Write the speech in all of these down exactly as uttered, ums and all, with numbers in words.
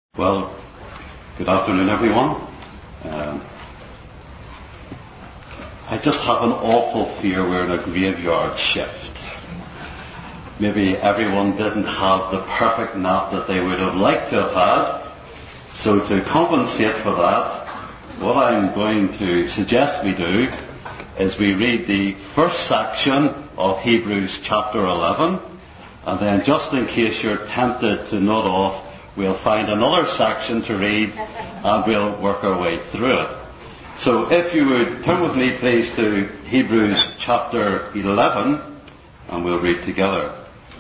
Well, good afternoon, everyone. Um, I just have an awful fear we're in a graveyard shift. Maybe everyone didn't have the perfect nap that they would have liked to have had. So to compensate for that, what I'm going to suggest we do is we read the first section of Hebrews chapter eleven, and then just in case you're tempted to nod off, we'll find another section to read and we'll work our way through it. So if you would turn with me please to Hebrews chapter eleven and we'll read together.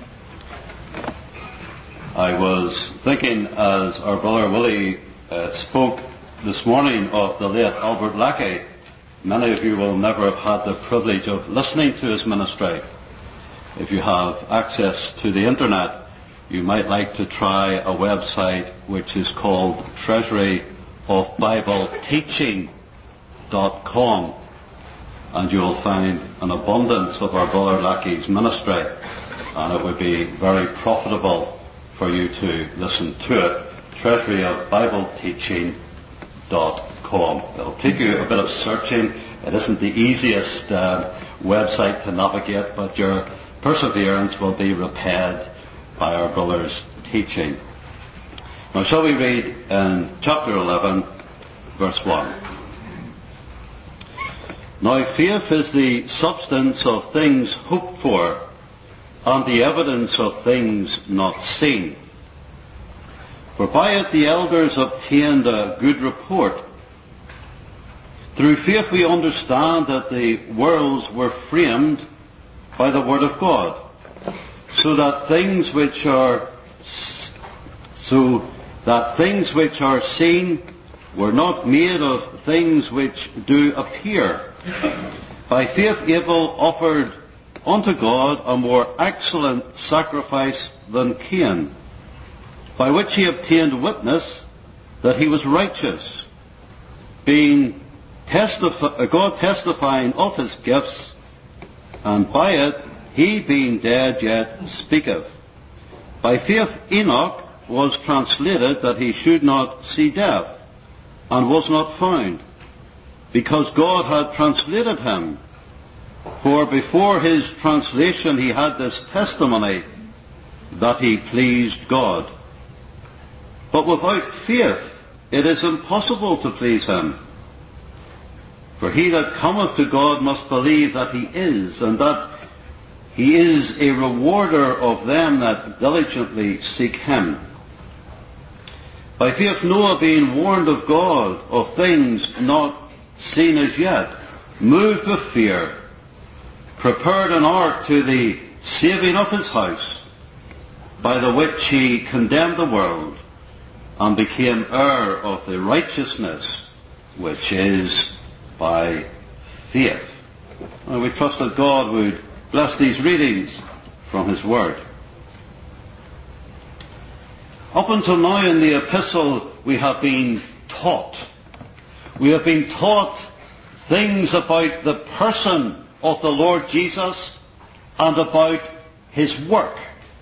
I was thinking as our brother Willie uh, spoke this morning of the late Albert Leckie. Many of you will never have had the privilege of listening to his ministry. If you have access to the internet, you might like to try a website which is called treasury of bible teaching dot com, and you'll find an abundance of our brother Leckie's ministry, and it would be very profitable for you to listen to it. treasury of bible teaching dot com. It'll take you a bit of searching. It isn't the easiest uh, website to navigate, but your perseverance will be repaid by our brother's teaching. Now shall we read in chapter eleven, verse one. Now faith is the substance of things hoped for, and the evidence of things not seen. For by it the elders obtained a good report. Through faith we understand that the worlds were framed by the word of God, so that things which are so that things which are seen were not made of things which do appear. By faith Abel offered unto God a more excellent sacrifice than Cain, by which he obtained witness that he was righteous, being testif- God testifying of his gifts, and by it he being dead yet speaketh. By faith Enoch was translated that he should not see death, and was not found, because God had translated him. For before his translation he had this testimony, that he pleased God. But without faith it is impossible to please him. For he that cometh to God must believe that he is, and that he is a rewarder of them that diligently seek him. By faith Noah, being warned of God of things not seen as yet, moved with fear, prepared an ark to the saving of his house, by the which he condemned the world, and became heir of the righteousness which is by faith. And we trust that God would bless these readings from his word. Up until now in the epistle we have been taught. We have been taught things about the person of the Lord Jesus and about his work.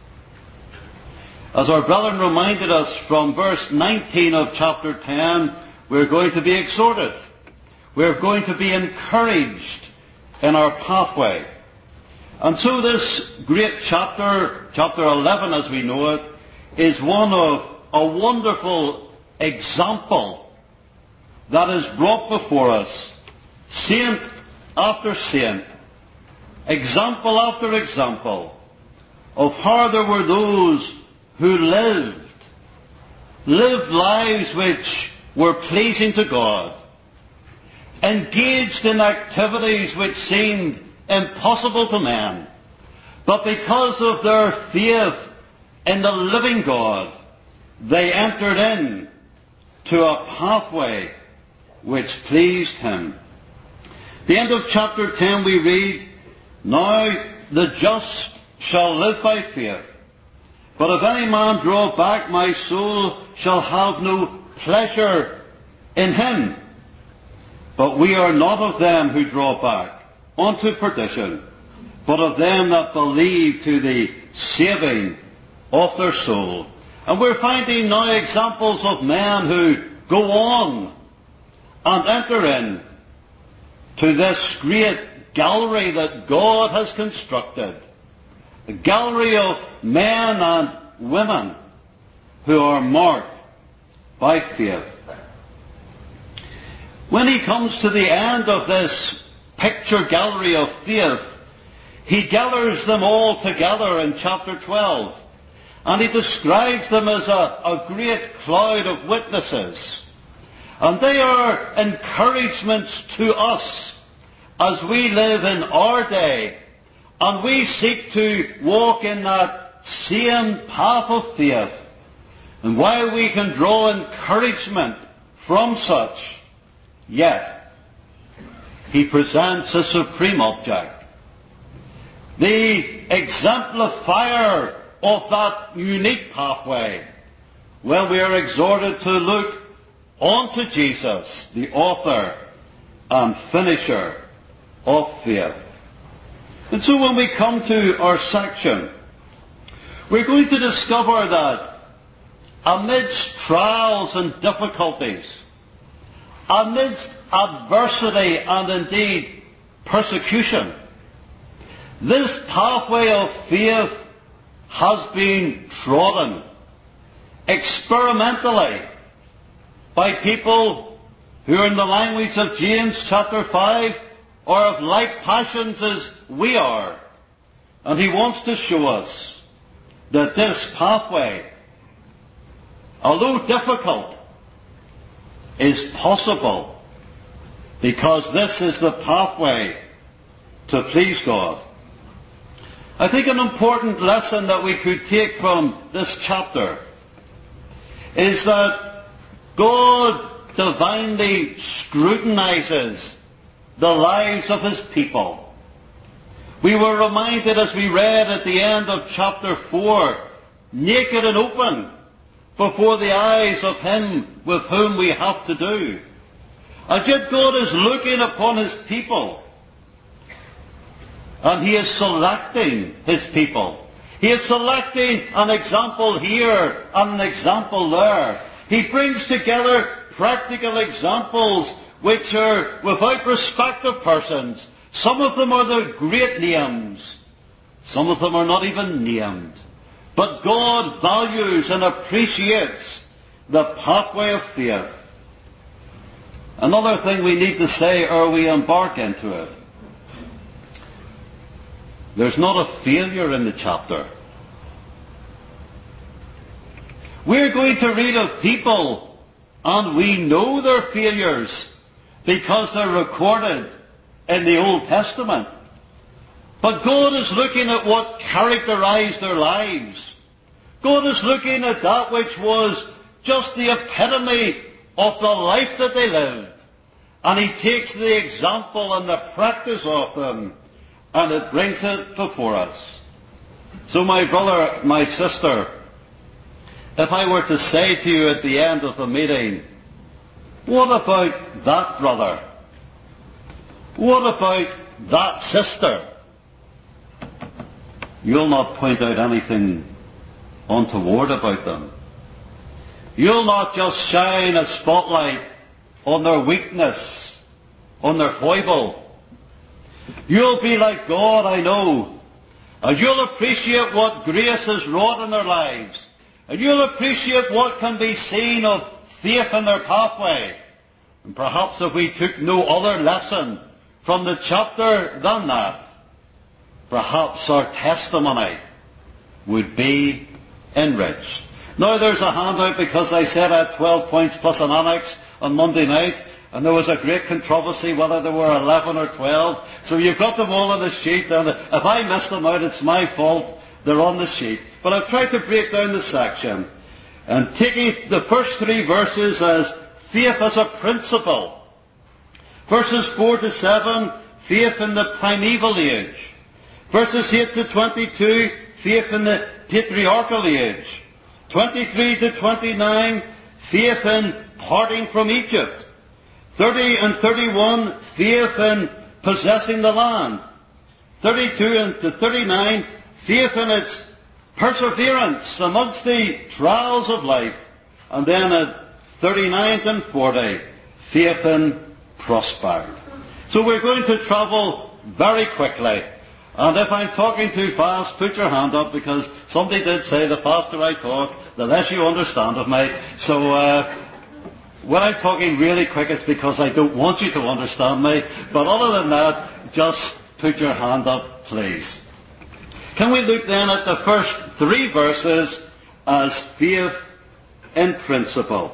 As our brethren reminded us from verse nineteen of chapter ten, we're going to be exhorted. We're going to be encouraged in our pathway. And so this great chapter, chapter eleven as we know it, is one of a wonderful example that is brought before us, saint after saint, example after example, of how there were those who lived, lived lives which were pleasing to God, engaged in activities which seemed impossible to man, but because of their faith in the living God, they entered in to a pathway which pleased him. The end of chapter ten we read, Now the just shall live by faith, but if any man draw back, my soul shall have no pleasure in him. But we are not of them who draw back unto perdition, but of them that believe to the saving of their soul. And we're finding now examples of men who go on and enter in to this great gallery that God has constructed. A gallery of men and women who are marked by faith. When he comes to the end of this picture gallery of faith, he gathers them all together in chapter twelve. And he describes them as a, a great cloud of witnesses. And they are encouragements to us as we live in our day. And we seek to walk in that same path of faith. And while we can draw encouragement from such, yet he presents a supreme object. The exemplifier of that unique pathway, well, we are exhorted to look unto Jesus, the author and finisher of faith. And so when we come to our section, we're going to discover that amidst trials and difficulties, amidst adversity and indeed persecution, this pathway of faith has been trodden experimentally by people who are, in the language of James chapter five, are of like passions as we are. And he wants to show us that this pathway, although difficult, is possible, because this is the pathway to please God. I think an important lesson that we could take from this chapter is that God divinely scrutinizes the lives of his people. We were reminded, as we read at the end of chapter four, naked and open before the eyes of him with whom we have to do. And yet God is looking upon his people, and he is selecting his people. He is selecting an example here and an example there. He brings together practical examples which are without respect of persons. Some of them are the great names. Some of them are not even named. But God values and appreciates the pathway of faith. Another thing we need to say ere we embark into it. There's not a failure in the chapter. We're going to read of people, and we know they're failures because they're recorded in the Old Testament. But God is looking at what characterized their lives. God is looking at that which was just the epitome of the life that they lived. And he takes the example and the practice of them, and it brings it before us. So my brother, my sister, if I were to say to you at the end of the meeting, what about that brother? What about that sister? You'll not point out anything untoward about them. You'll not just shine a spotlight on their weakness, on their foible. You'll be like God, I know, and you'll appreciate what grace has wrought in their lives, and you'll appreciate what can be seen of faith in their pathway. And perhaps if we took no other lesson from the chapter than that, perhaps our testimony would be enriched. Now there's a handout, because I said I had twelve points plus an annex on Monday night, and there was a great controversy whether there were eleven or twelve. So you've got them all on the sheet, and if I miss them out, it's my fault. They're on the sheet. But I've tried to break down the section, and taking the first three verses as faith as a principle. Verses four to seven, faith in the primeval age. Verses eight to twenty-two, faith in the patriarchal age. twenty-three to twenty-nine, faith in parting from Egypt. thirty and thirty-one, faith in possessing the land. thirty-two and to thirty-nine, faith in its perseverance amongst the trials of life. And then at thirty-ninth and forty, faith in prosperity. So we're going to travel very quickly. And if I'm talking too fast, put your hand up, because somebody did say the faster I talk, the less you understand of me. So uh, when I'm talking really quick, it's because I don't want you to understand me. But other than that, just put your hand up, please. Can we look then at the first three verses as faith in principle?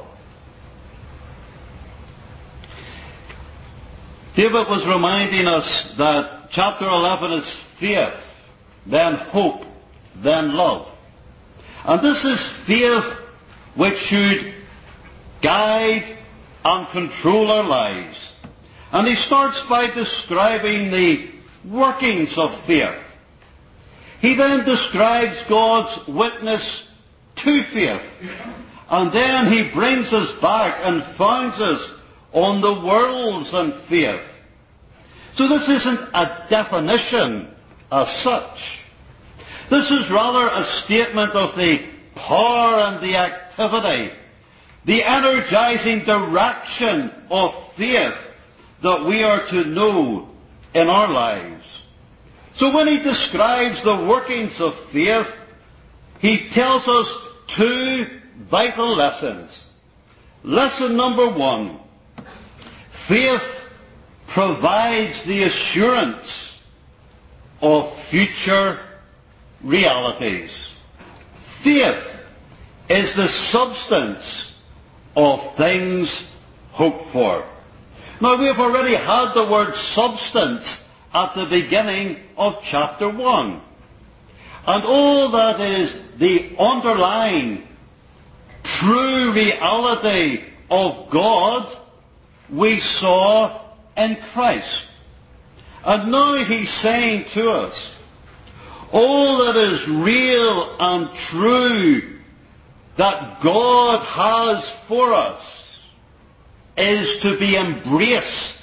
David was reminding us that chapter eleven is faith, then hope, then love. And this is faith which should guide and control our lives. And he starts by describing the workings of faith. He then describes God's witness to faith. And then he brings us back and founds us on the worlds and faith. So this isn't a definition as such. This is rather a statement of the power and the activity, the energizing direction of faith that we are to know in our lives. So when he describes the workings of faith, he tells us two vital lessons. Lesson number one: faith provides the assurance of future realities. Faith is the substance of things hoped for. Now, we have already had the word substance at the beginning of chapter one. And all that is the underlying true reality of God we saw in Christ. And now he's saying to us, all that is real and true that God has for us is to be embraced,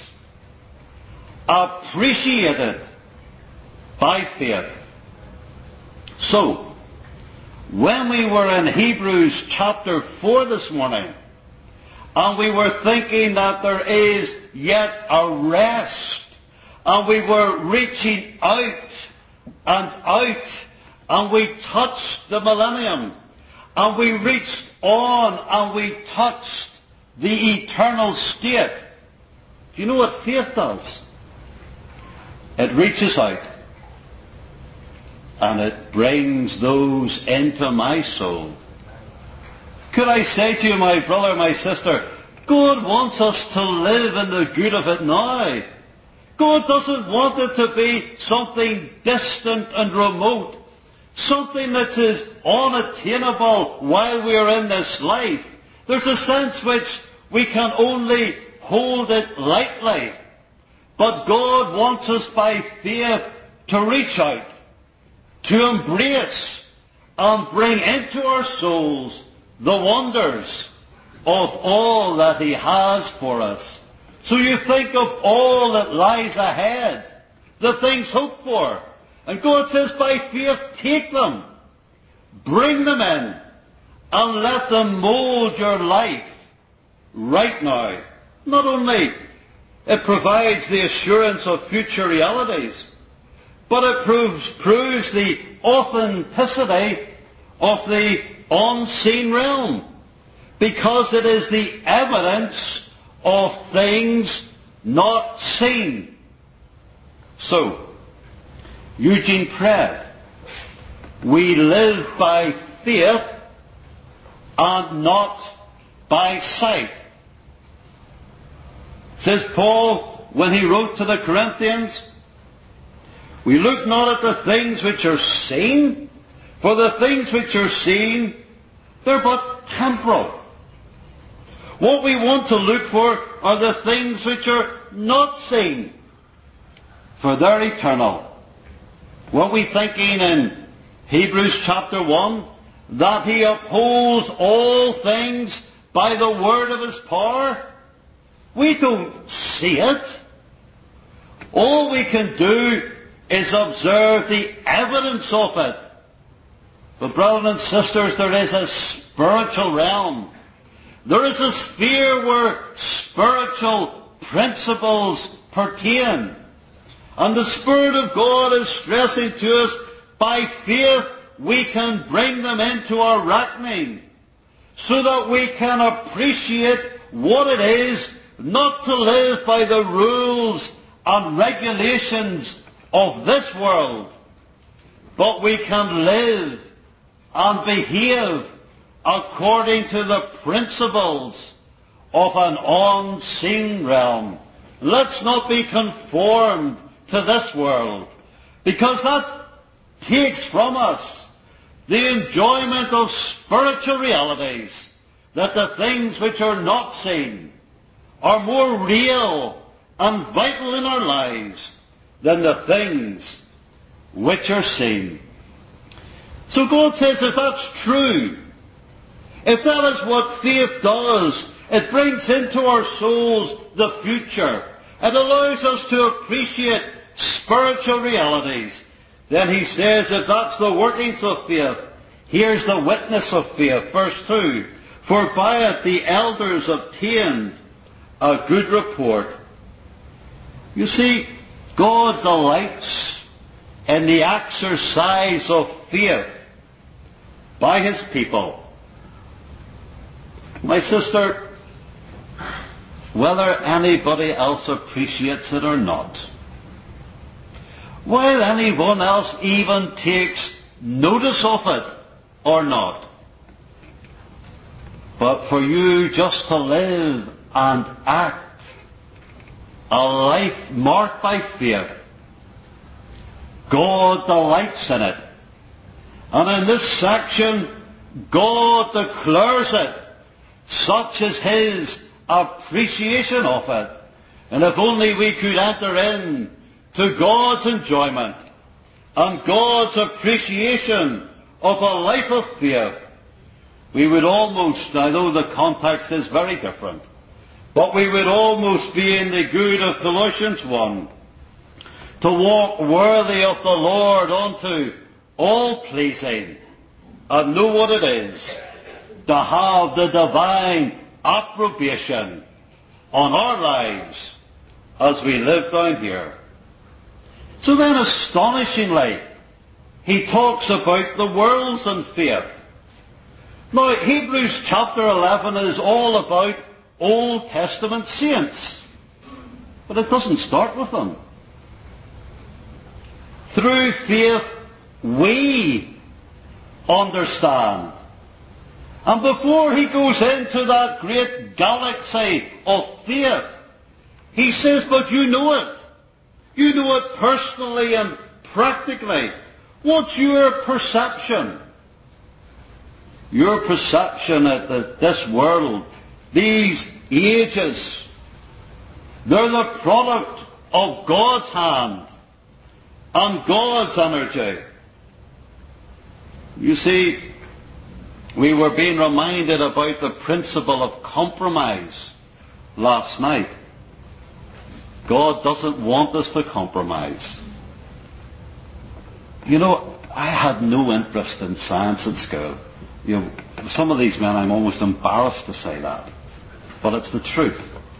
appreciated by faith. So, when we were in Hebrews chapter four this morning, and we were thinking that there is yet a rest, and we were reaching out and out, and we touched the millennium, and we reached on and we touched the eternal state. Do you know what faith does? It reaches out and it brings those into my soul. Could I say to you, my brother, my sister, God wants us to live in the good of it now. God doesn't want it to be something distant and remote, something that is unattainable while we are in this life. There's a sense which we can only hold it lightly. But God wants us by faith to reach out, to embrace and bring into our souls the wonders of all that He has for us. So you think of all that lies ahead, the things hoped for. And God says, by faith, take them, bring them in, and let them mold your life right now. Not only it provides the assurance of future realities, but it proves, proves the authenticity of the unseen realm, because it is the evidence of things not seen. So, Eugene prayed, we live by faith and not by sight. Says Paul when he wrote to the Corinthians, we look not at the things which are seen, for the things which are seen, they're but temporal. What we want to look for are the things which are not seen, for they're eternal. Weren't we thinking in Hebrews chapter one that He upholds all things by the word of His power? We don't see it. All we can do is observe the evidence of it. But brothers and sisters, there is a spiritual realm. There is a sphere where spiritual principles pertain. And the Spirit of God is stressing to us, by faith we can bring them into our reckoning, so that we can appreciate what it is not to live by the rules and regulations of this world, but we can live and behave according to the principles of an unseen realm. Let's not be conformed to this world, because that takes from us the enjoyment of spiritual realities, that the things which are not seen are more real and vital in our lives than the things which are seen. So God says, if that's true, if that is what faith does, it brings into our souls the future. It allows us to appreciate spiritual realities. Then he says, if that's the workings of faith, here's the witness of faith. Verse two, for by it the elders obtained a good report. You see, God delights in the exercise of faith by his people. My sister, whether anybody else appreciates it or not, whether anyone else even takes notice of it or not, but for you just to live and act a life marked by faith, God delights in it. And in this section, God declares it. Such is his appreciation of it. And if only we could enter in to God's enjoyment and God's appreciation of a life of faith, we would almost, I know the context is very different, but we would almost be in the good of Colossians one, to walk worthy of the Lord unto all pleasing, and know what it is to have the divine approbation on our lives as we live down here. So then, astonishingly, he talks about the worlds and faith. Now, Hebrews chapter eleven is all about Old Testament saints, but it doesn't start with them. Through faith, we understand. And before he goes into that great galaxy of faith, he says, but you know it. You know it personally and practically. What's your perception? Your perception that this world, these ages, they're the product of God's hand and God's energy. You see, we were being reminded about the principle of compromise last night. God doesn't want us to compromise. You know, I had no interest in science at school. You know, some of these men, I'm almost embarrassed to say that. But it's the truth.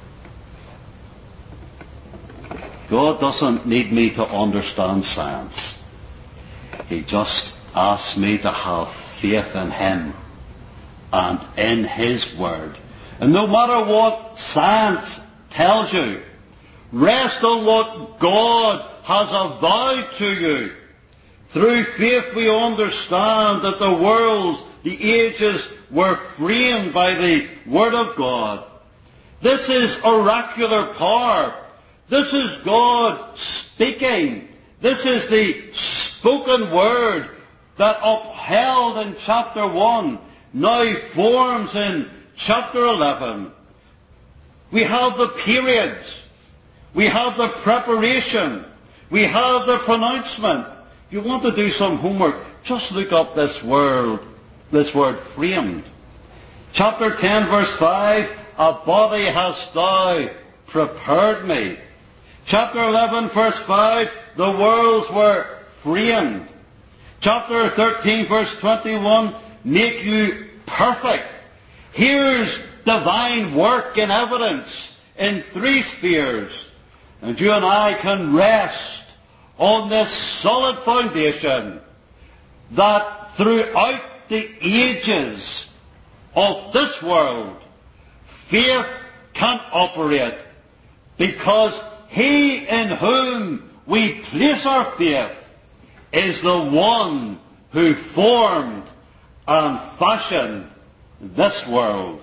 God doesn't need me to understand science. He just asks me to have faith in him and in his word. And no matter what science tells you, rest on what God has avowed to you. Through faith we understand that the worlds, the ages were framed by the Word of God. This is oracular power. This is God speaking. This is the spoken word that upheld in chapter one now forms in chapter eleven. We have the periods. We have the preparation. We have the pronouncement. If you want to do some homework, just look up this word, this word framed. Chapter ten, verse five, a body hast thou prepared me. Chapter eleven, verse five, the worlds were framed. chapter thirteen, verse twenty-one, make you perfect. Here's divine work in evidence in three spheres. And you and I can rest on this solid foundation that throughout the ages of this world, faith can operate, because he in whom we place our faith is the one who formed and fashioned this world.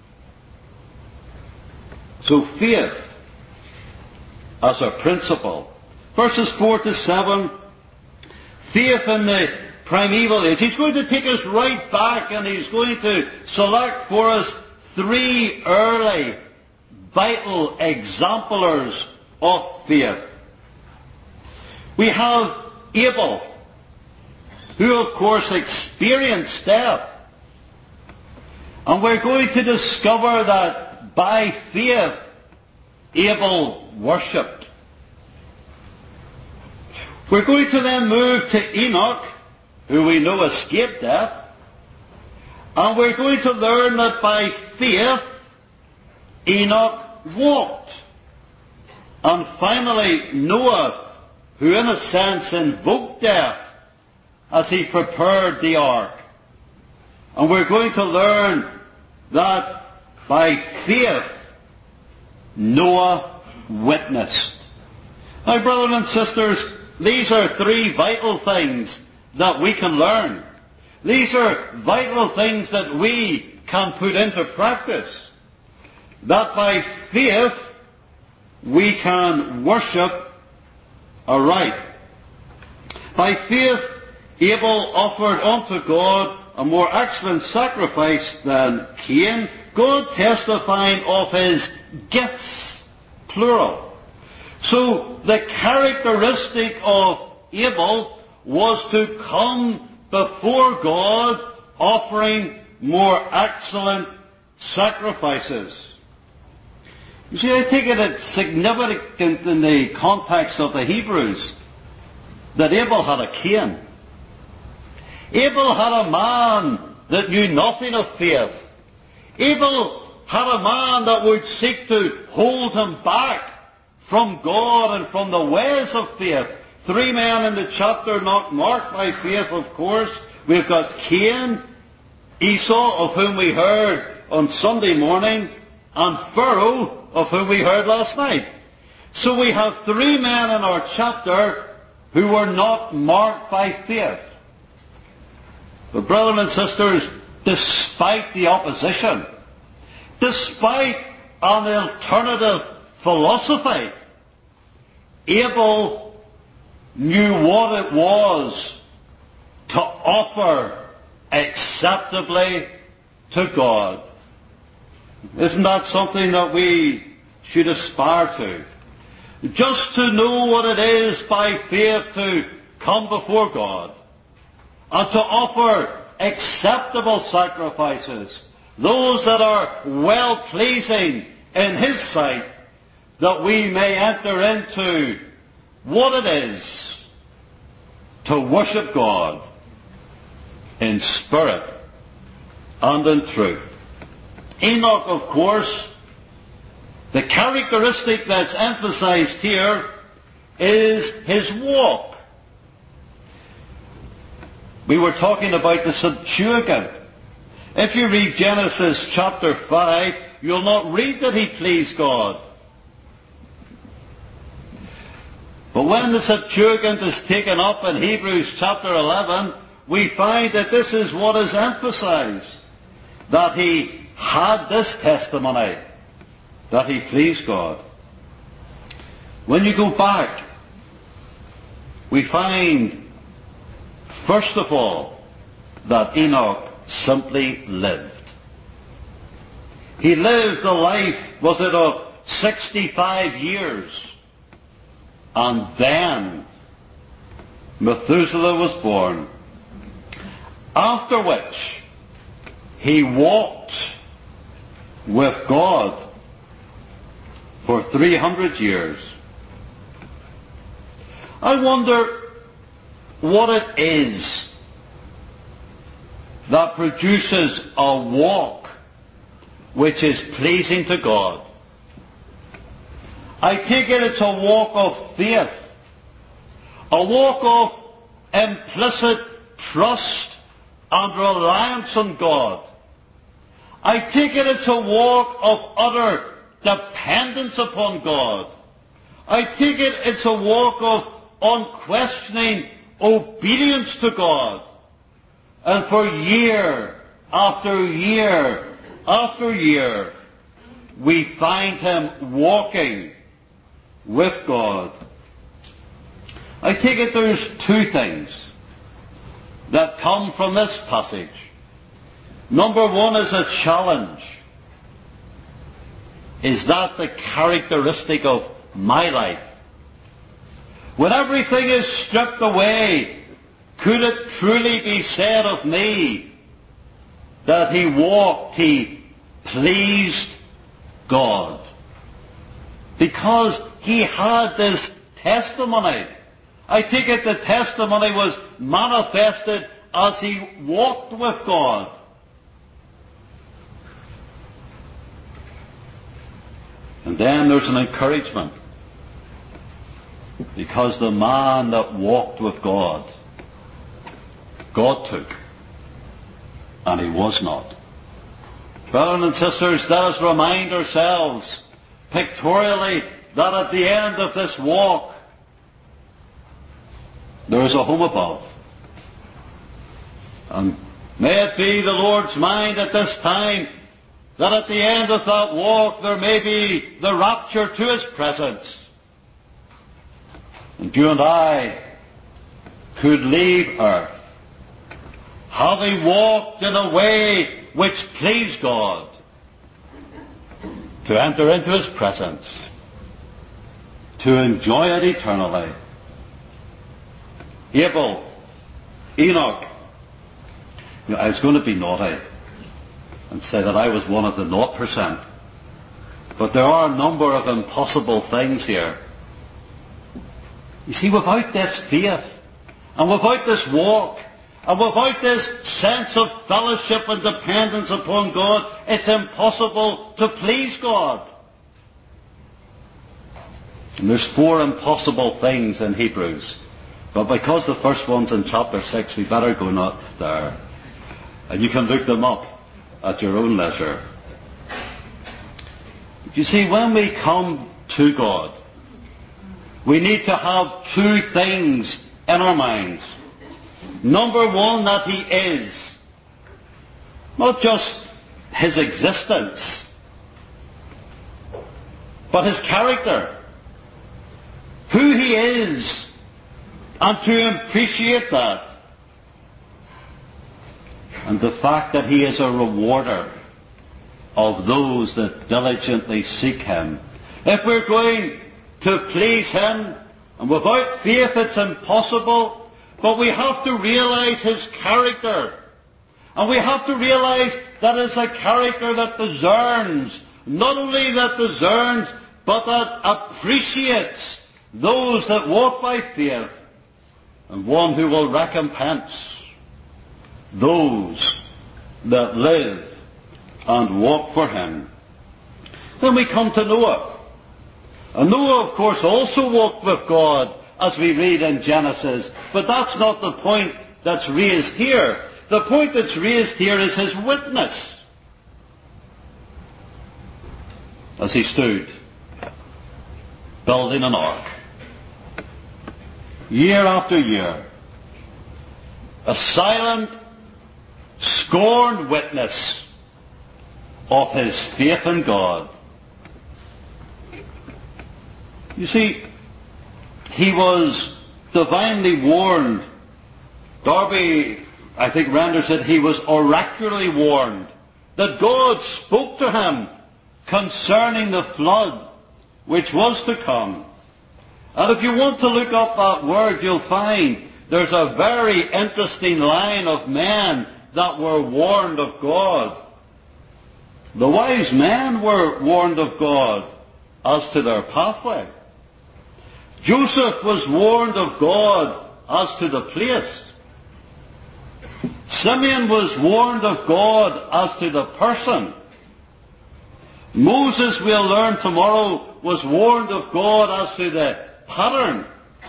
So faith as a principle. Verses four to seven, faith in the primeval age. He's going to take us right back, and he's going to select for us three early vital exemplars of faith. We have Abel, who of course experienced death. And we're going to discover that by faith Abel worshipped. We're going to then move to Enoch, who we know escaped death. And we're going to learn that by faith Enoch walked. And finally Noah, who in a sense invoked death as he prepared the ark. And we're going to learn that by faith Noah witnessed. Now, brothers and sisters, these are three vital things that we can learn. These are vital things that we can put into practice. That by faith we can worship aright. By faith Abel offered unto God a more excellent sacrifice than Cain, God testifying of his gifts, plural. So the characteristic of Abel was to come before God offering more excellent sacrifices. You see, I think it is significant in the context of the Hebrews that Abel had a Cain. Abel had a man that knew nothing of faith. Abel had a man that would seek to hold him back from God and from the ways of faith. Three men in the chapter not marked by faith, of course. We've got Cain, Esau, of whom we heard on Sunday morning, and Pharaoh, of whom we heard last night. So we have three men in our chapter who were not marked by faith. But brothers and sisters, despite the opposition, despite an alternative philosophy, Abel knew what it was to offer acceptably to God. Isn't that something that we should aspire to? Just to know what it is by faith to come before God and to offer acceptable sacrifices, those that are well-pleasing in His sight, that we may enter into what it is to worship God in spirit and in truth. Enoch, of course, the characteristic that's emphasized here is his walk. We were talking about the Septuagint. If you read Genesis chapter five, you'll not read that he pleased God. But when the Septuagint is taken up in Hebrews chapter eleven, we find that this is what is emphasized, that he had this testimony, that he pleased God. When you go back, we find, first of all, that Enoch simply lived. He lived a life, was it of sixty-five years? And then Methuselah was born. After which he walked with God for three hundred years. I wonder what it is that produces a walk which is pleasing to God. I take it it's a walk of faith, a walk of implicit trust and reliance on God. I take it it's a walk of utter dependence upon God. I take it it's a walk of unquestioning obedience to God. And for year after year after year, we find him walking with God. I take it there's two things that come from this passage. Number one is a challenge. Is that the characteristic of my life? When everything is stripped away, could it truly be said of me that he walked, he pleased God? Because he had this testimony. I take it the testimony was manifested as he walked with God. And then there's an encouragement. Because the man that walked with God, God took, and he was not. Brothers and sisters, let us remind ourselves pictorially that at the end of this walk, there is a home above. And may it be the Lord's mind at this time that at the end of that walk there may be the rapture to his presence. And you and I could leave earth having walked in a way which pleased God, to enter into his presence, to enjoy it eternally. Abel, Enoch. You know, I was going to be naughty and say that I was one of the naught percent. But there are a number of impossible things here. You see, without this faith, and without this walk, and without this sense of fellowship and dependence upon God, it's impossible to please God. And there's four impossible things in Hebrews. But because the first one's in chapter six, we better go not there. And you can look them up at your own leisure. You see, when we come to God, we need to have two things in our minds. Number one, that he is. Not just his existence, but his character. Who he is. And to appreciate that. And the fact that he is a rewarder of those that diligently seek him. If we're going to please him, and without faith it's impossible, but we have to realize his character. And we have to realize that it's a character that discerns, not only that discerns, but that appreciates those that walk by faith, and one who will recompense those that live and walk for him. Then we come to Noah. And Noah, of course, also walked with God, as we read in Genesis. But that's not the point that's raised here. The point that's raised here is his witness. As he stood, building an ark. Year after year. A silent, scorned witness of his faith in God. You see, he was divinely warned. Darby, I think, renders it, he was oracularly warned that God spoke to him concerning the flood which was to come. And if you want to look up that word, you'll find there's a very interesting line of men that were warned of God. The wise men were warned of God as to their pathway. Joseph was warned of God as to the place. Simeon was warned of God as to the person. Moses, we'll learn tomorrow, was warned of God as to the pattern.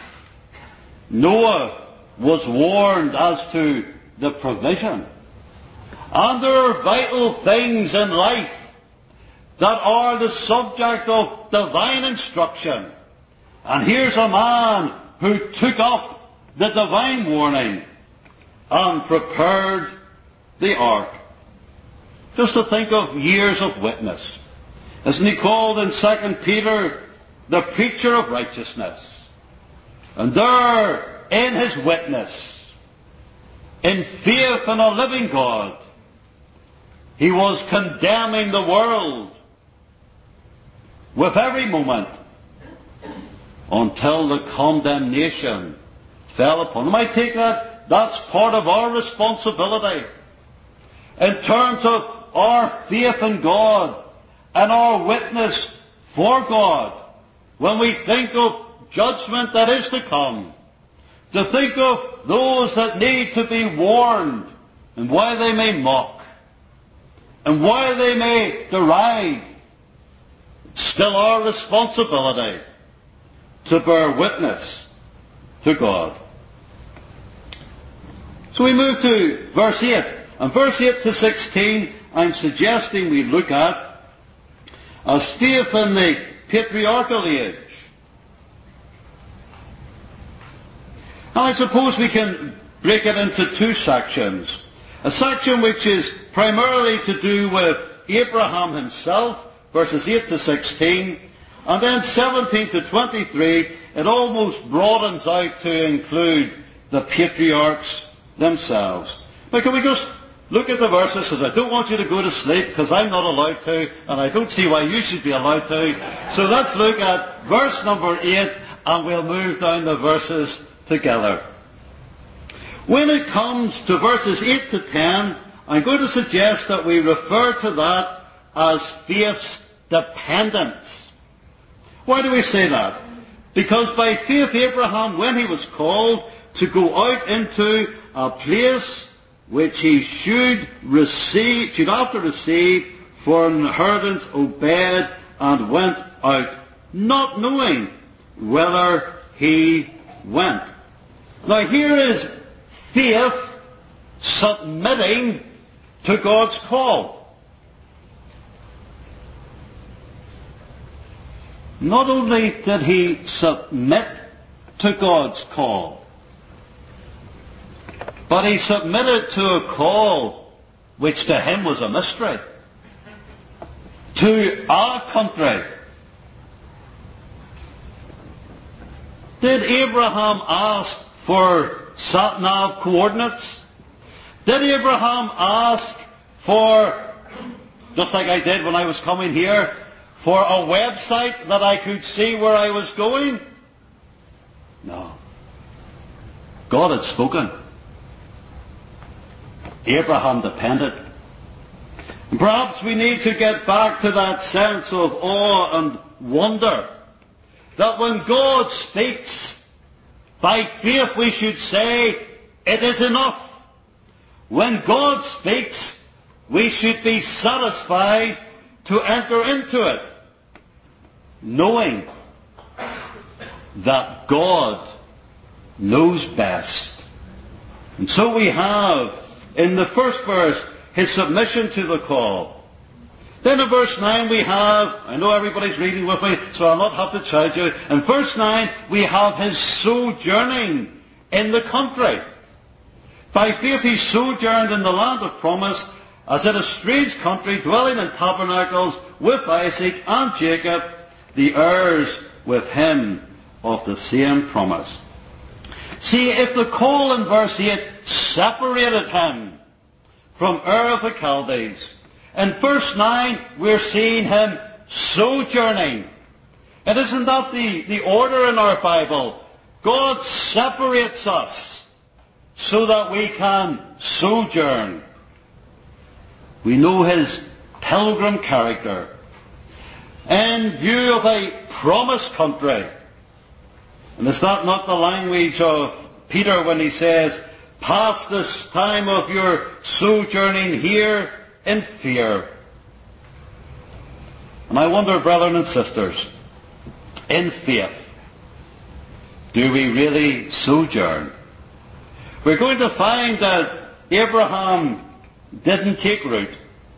Noah was warned as to the provision. And there are vital things in life that are the subject of divine instruction. And here's a man who took up the divine warning and prepared the ark. Just to think of years of witness. Isn't he called in Second Peter the preacher of righteousness? And there, in his witness, in faith in a living God, he was condemning the world with every moment until the condemnation fell upon him. I take that that's part of our responsibility in terms of our faith in God and our witness for God. When we think of judgment that is to come, to think of those that need to be warned, and why they may mock, and why they may deride, it's still our responsibility to bear witness to God. So we move to verse eight. And verse eight to sixteen, I'm suggesting we look at as faith in the patriarchal age. And I suppose we can break it into two sections. A section which is primarily to do with Abraham himself, verses eight to sixteen, and then seventeen to twenty-three, it almost broadens out to include the patriarchs themselves. Now can we just look at the verses, because I don't want you to go to sleep, because I'm not allowed to, and I don't see why you should be allowed to. So let's look at verse number eight, and we'll move down the verses together. When it comes to verses eight to ten, I'm going to suggest that we refer to that as faith's dependence. Why do we say that? Because by faith Abraham, when he was called to go out into a place which he should receive, should after receive for an inheritance, obeyed and went out, not knowing whither he went. Now here is faith submitting to God's call. Not only did he submit to God's call, but he submitted to a call which to him was a mystery. To our country. Did Abraham ask for sat-nav coordinates? Did Abraham ask for, just like I did when I was coming here, for a website that I could see where I was going? No. God had spoken. Abraham depended. And perhaps we need to get back to that sense of awe and wonder that when God speaks, by faith we should say, it is enough. When God speaks, we should be satisfied to enter into it, knowing that God knows best. And so we have, in the first verse, his submission to the call. Then in verse nine we have, I know everybody's reading with me, so I'll not have to charge you. In verse nine we have his sojourning in the country. By faith he sojourned in the land of promise, as in a strange country, dwelling in tabernacles with Isaac and Jacob, the heirs with him of the same promise. See, if the call in verse eight separated him from Ur of the Chaldees, in verse nine we're seeing him sojourning. And isn't that the, the order in our Bible? God separates us so that we can sojourn. We know his pilgrim character. In view of a promised country. And is that not the language of Peter when he says, pass this time of your sojourning here in fear. And I wonder, brethren and sisters, in faith, do we really sojourn? We're going to find that Abraham didn't take root.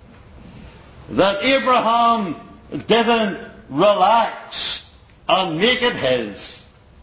That Abraham didn't relax and make it his.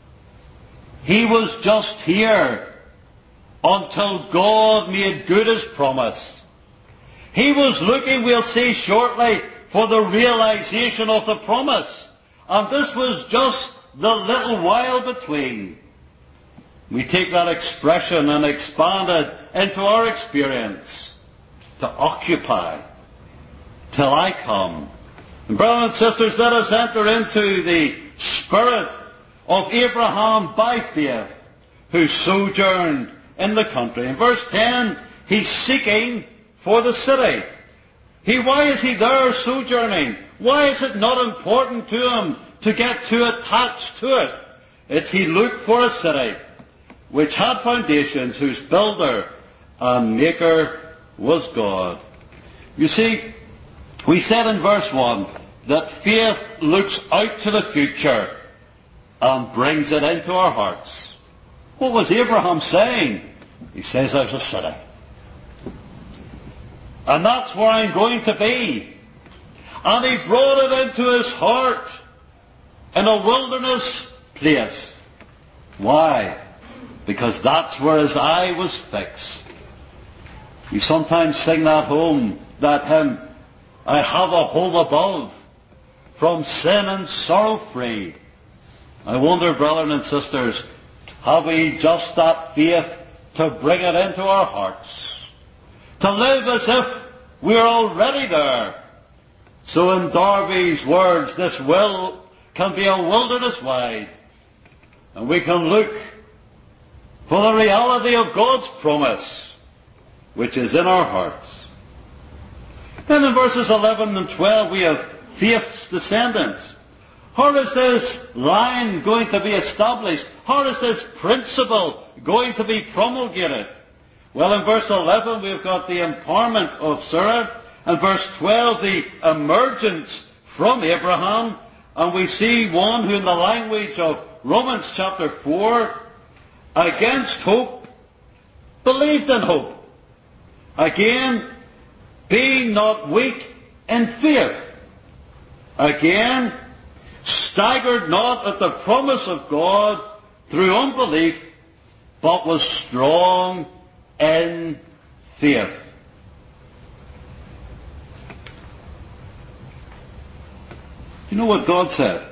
He was just here until God made good his promise. He was looking, we'll see shortly, for the realization of the promise. And this was just the little while between. We take that expression and expand it into our experience. To occupy till I come. And brothers and sisters, let us enter into the spirit of Abraham by faith, who sojourned in the country. In verse ten, he's seeking for the city. He, why is he there sojourning? Why is it not important to him to get too attached to it? It's he looked for a city which had foundations, whose builder and maker was God. You see, we said in verse one that faith looks out to the future and brings it into our hearts. What was Abraham saying? He says, there's a city. And that's where I'm going to be. And he brought it into his heart in a wilderness place. Why? Because that's where his eye was fixed. You sometimes sing that home, that hymn, I have a home above, from sin and sorrow free. I wonder, brothers and sisters, have we just that faith to bring it into our hearts? To live as if we're already there. So in Darby's words, this will can be a wilderness wide. And we can look for the reality of God's promise, which is in our hearts. Then in verses eleven and twelve we have faith's descendants. How is this line going to be established? How is this principle going to be promulgated? Well, in verse eleven we've got the empowerment of Sarah, and verse twelve the emergence from Abraham, and we see one who in the language of Romans chapter four, against hope, believed in hope. Again, being not weak in faith. Again, staggered not at the promise of God through unbelief, but was strong in faith. You know what God said?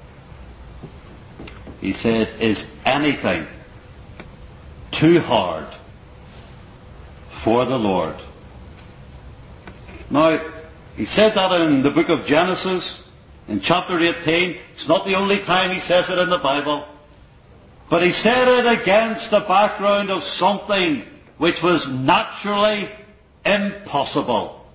He said, is anything too hard for the Lord? Now, he said that in the book of Genesis, in chapter eighteen. It's not the only time he says it in the Bible. But he said it against the background of something which was naturally impossible.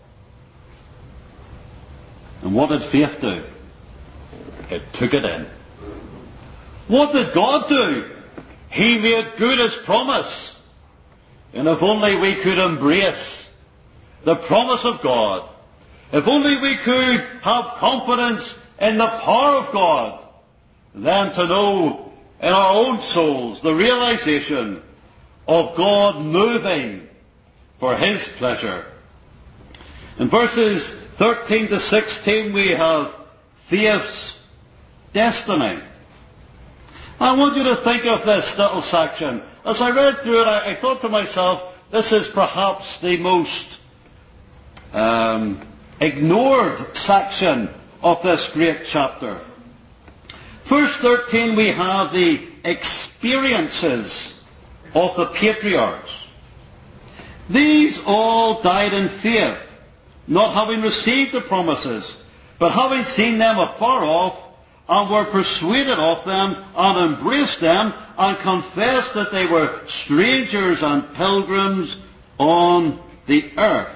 And what did faith do? It took it in. What did God do? He made good his promise. And if only we could embrace the promise of God, if only we could have confidence in the power of God, then to know in our own souls the realization of God moving for his pleasure. In verses thirteen to sixteen we have faith's destiny. I want you to think of this little section. As I read through it, I, I thought to myself, this is perhaps the most um, ignored section of this great chapter. Verse thirteen, we have the experiences of the patriarchs. These all died in faith, not having received the promises, but having seen them afar off, and were persuaded of them, and embraced them, and confessed that they were strangers and pilgrims on the earth.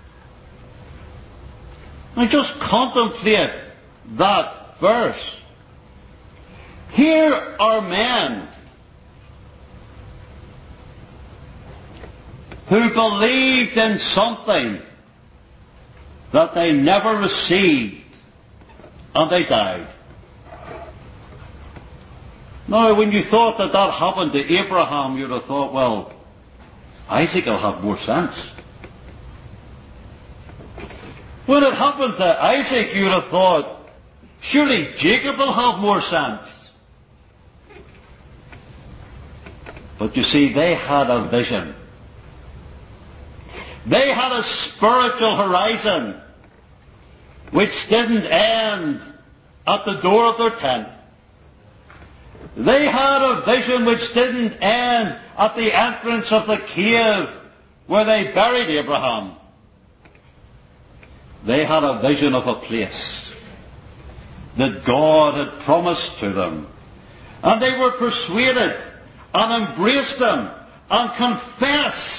Now just contemplate that verse. Here are men who believed in something that they never received, and they died. Now, when you thought that that happened to Abraham, you'd have thought, well, Isaac will have more sense. When it happened to Isaac, you'd have thought, surely Jacob will have more sense. But you see, they had a vision. They had a spiritual horizon which didn't end at the door of their tent. They had a vision which didn't end at the entrance of the cave where they buried Abraham. They had a vision of a place that God had promised to them. And they were persuaded and embraced them and confessed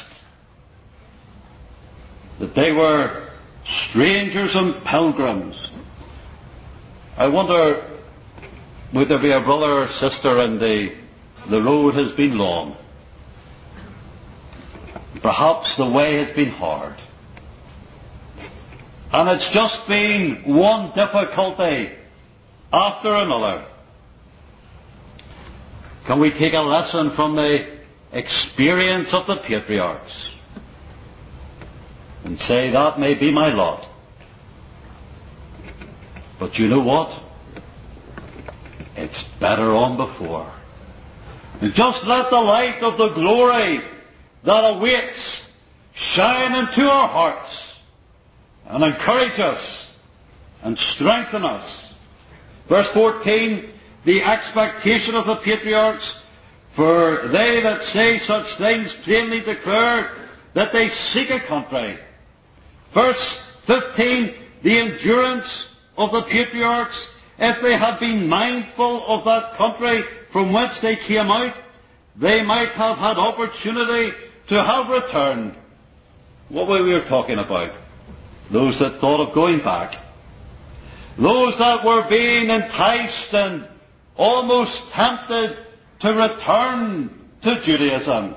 that they were strangers and pilgrims. I wonder, would there be a brother or sister and the, the road has been long? Perhaps the way has been hard. And it's just been one difficulty after another. Can we take a lesson from the experience of the patriarchs and say that may be my lot? But you know what? It's better on before. And just let the light of the glory that awaits shine into our hearts and encourage us and strengthen us. Verse fourteen, the expectation of the patriarchs, for they that say such things plainly declare that they seek a country. Verse fifteen, the endurance of the patriarchs, if they had been mindful of that country from whence they came out, they might have had opportunity to have returned. What were we talking about? Those that thought of going back. Those that were being enticed and almost tempted to return to Judaism.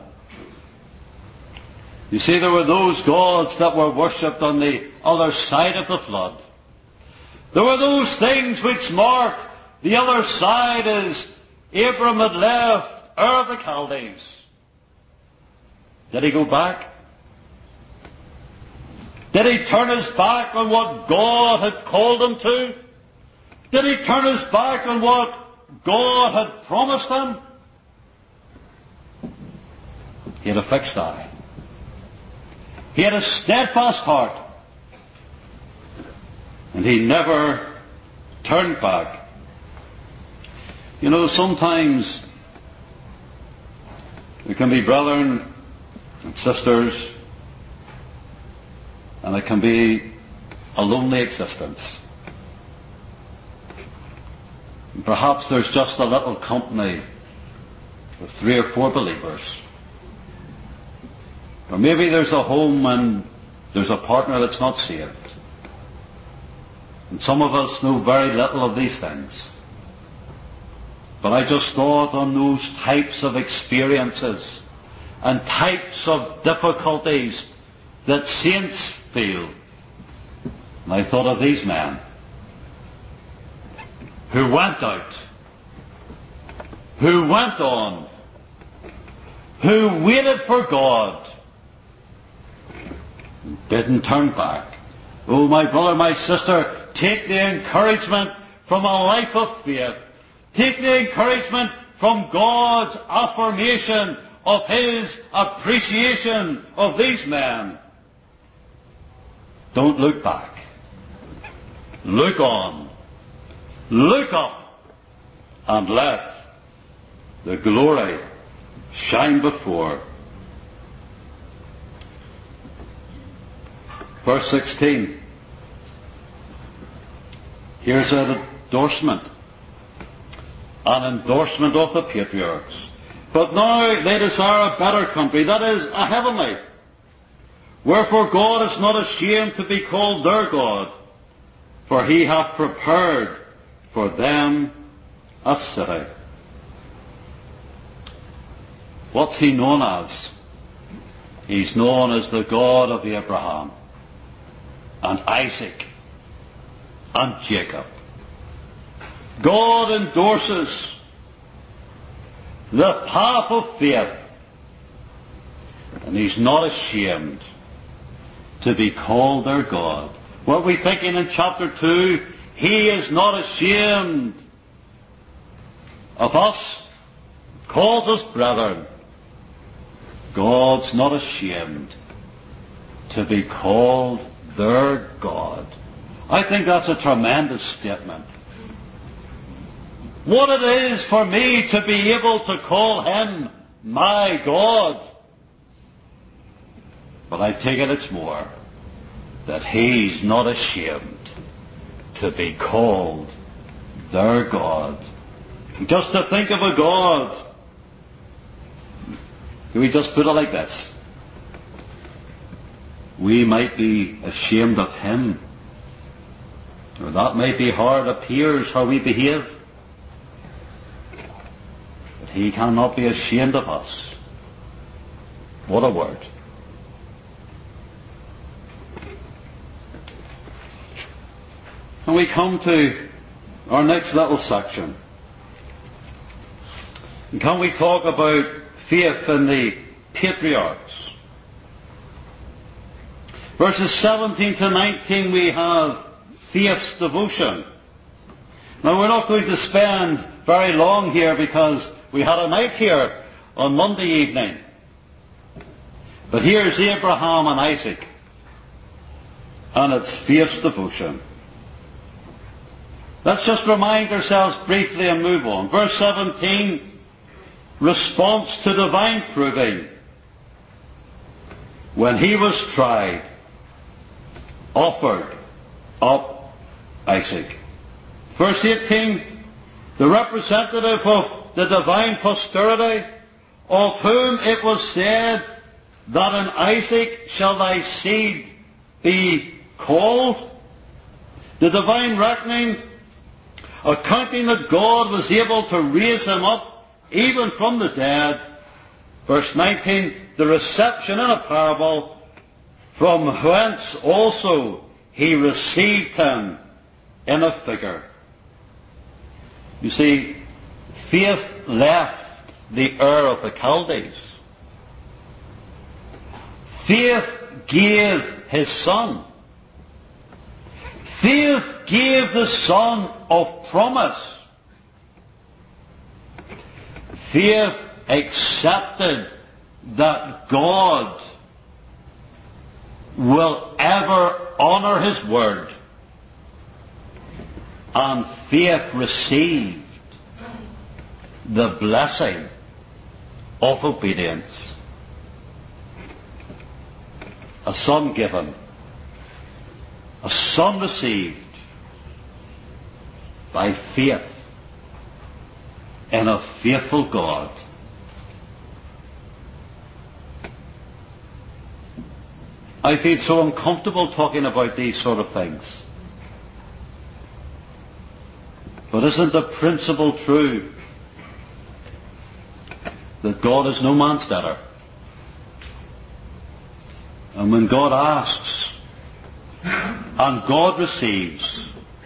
You see, there were those gods that were worshipped on the other side of the flood. There were those things which marked the other side as Abram had left Ur of the Chaldees. Did he go back? Did he turn his back on what God had called him to? Did he turn his back on what God had promised him? He had a fixed eye. He had a steadfast heart. And he never turned back. You know, sometimes there can be brethren and sisters, and it can be a lonely existence. And perhaps there's just a little company with three or four believers. Or maybe there's a home and there's a partner that's not saved. And some of us know very little of these things. But I just thought on those types of experiences and types of difficulties that saints feel. And I thought of these men who went out, who went on, who waited for God, and didn't turn back. Oh, my brother, my sister, take the encouragement from a life of faith. Take the encouragement from God's affirmation of His appreciation of these men. Don't look back. Look on. Look up. And let the glory shine before. Verse sixteen. Here's an endorsement. An endorsement of the patriarchs. But now they desire a better country, that is, a heavenly. Wherefore God is not ashamed to be called their God, for He hath prepared for them a city. What's He known as? He's known as the God of Abraham and Isaac and Jacob. God endorses the path of faith, and He's not ashamed to be called their God. What we're thinking in chapter two, He is not ashamed of us, calls us brethren. God's not ashamed to be called their God. I think that's a tremendous statement. What it is for me to be able to call Him my God. But I take it it's more that He's not ashamed to be called their God. Just to think of a God, can we just put it like this? We might be ashamed of Him, or that might be how it appears how we behave. But He cannot be ashamed of us. What a word. And we come to our next little section. And can we talk about faith in the patriarchs? Verses seventeen to nineteen we have faith's devotion. Now we're not going to spend very long here because we had a night here on Monday evening. But here's Abraham and Isaac, and it's faith's devotion. Let's just remind ourselves briefly and move on. Verse seventeen, response to divine proving. When he was tried, offered up Isaac. Verse eighteen, the representative of the divine posterity, of whom it was said that in Isaac shall thy seed be called. The divine reckoning, accounting that God was able to raise him up even from the dead. Verse nineteen, the reception in a parable, from whence also he received him in a figure. You see, faith left the Ur of the Chaldees. Faith gave his son. Faith gave the son of promise. Faith accepted that God will ever honour his word. And faith received the blessing of obedience. A son given, a son received by faith in a faithful God. I feel so uncomfortable talking about these sort of things. But isn't the principle true that God is no man's debtor? And when God asks and God receives,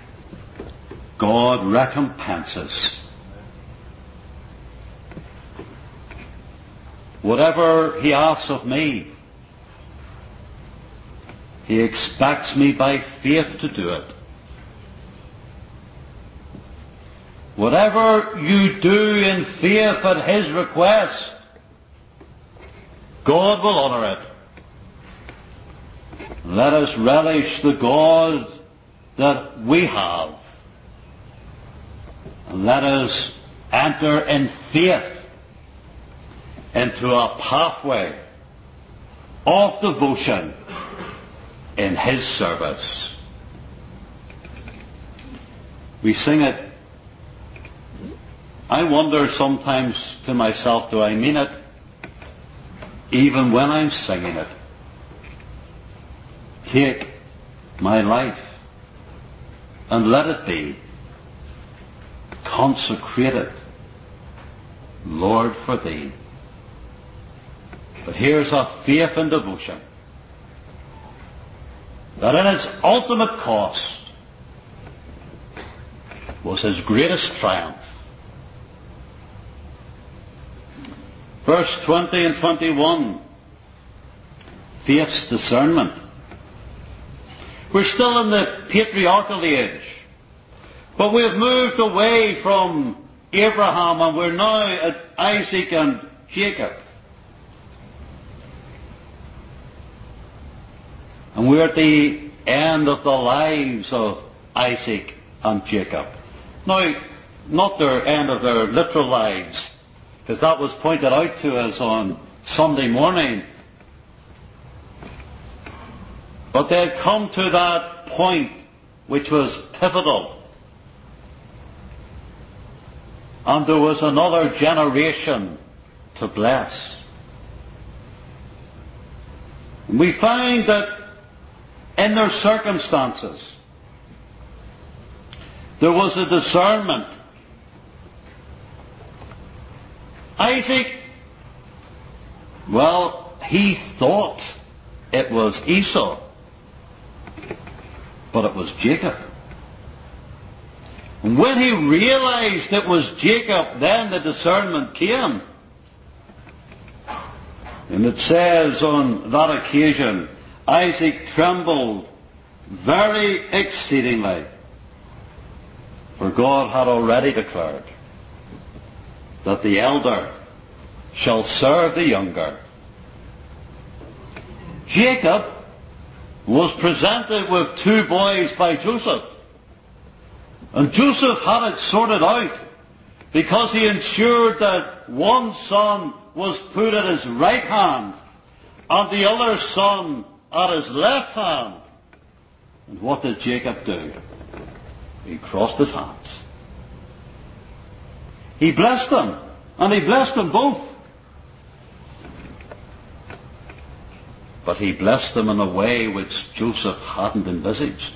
God recompenses. Whatever he asks of me, he expects me by faith to do it. Whatever you do in faith at his request, God will honour it. Let us relish the God that we have. And let us enter in faith into a pathway of devotion in his service. We sing it. I wonder sometimes to myself, do I mean it? Even when I'm singing it. Take my life and let it be consecrated, Lord, for thee. But here's a faith and devotion that in its ultimate cost was his greatest triumph. Verse twenty and twenty-one, faith's discernment. We're still in the patriarchal age, but we've moved away from Abraham and we're now at Isaac and Jacob. And we're at the end of the lives of Isaac and Jacob. Now, not their end of their literal lives, because that was pointed out to us on Sunday morning. But they had come to that point which was pivotal. And there was another generation to bless. And we find that in their circumstances, there was a discernment. Isaac, well, he thought it was Esau, but it was Jacob. And when he realized it was Jacob, then the discernment came. And it says on that occasion, Isaac trembled very exceedingly, for God had already declared that the elder shall serve the younger. Jacob was presented with two boys by Joseph. And Joseph had it sorted out because he ensured that one son was put at his right hand and the other son at his left hand. And what did Jacob do? He crossed his hands. He blessed them, and he blessed them both. But he blessed them in a way which Joseph hadn't envisaged.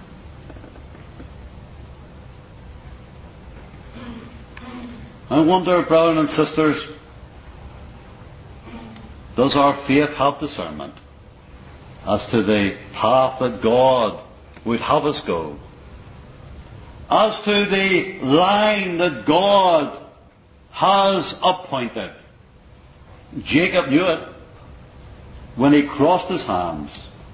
I wonder, brothers and sisters, does our faith have discernment as to the path that God would have us go? As to the line that God has appointed? Jacob knew it when he crossed his hands.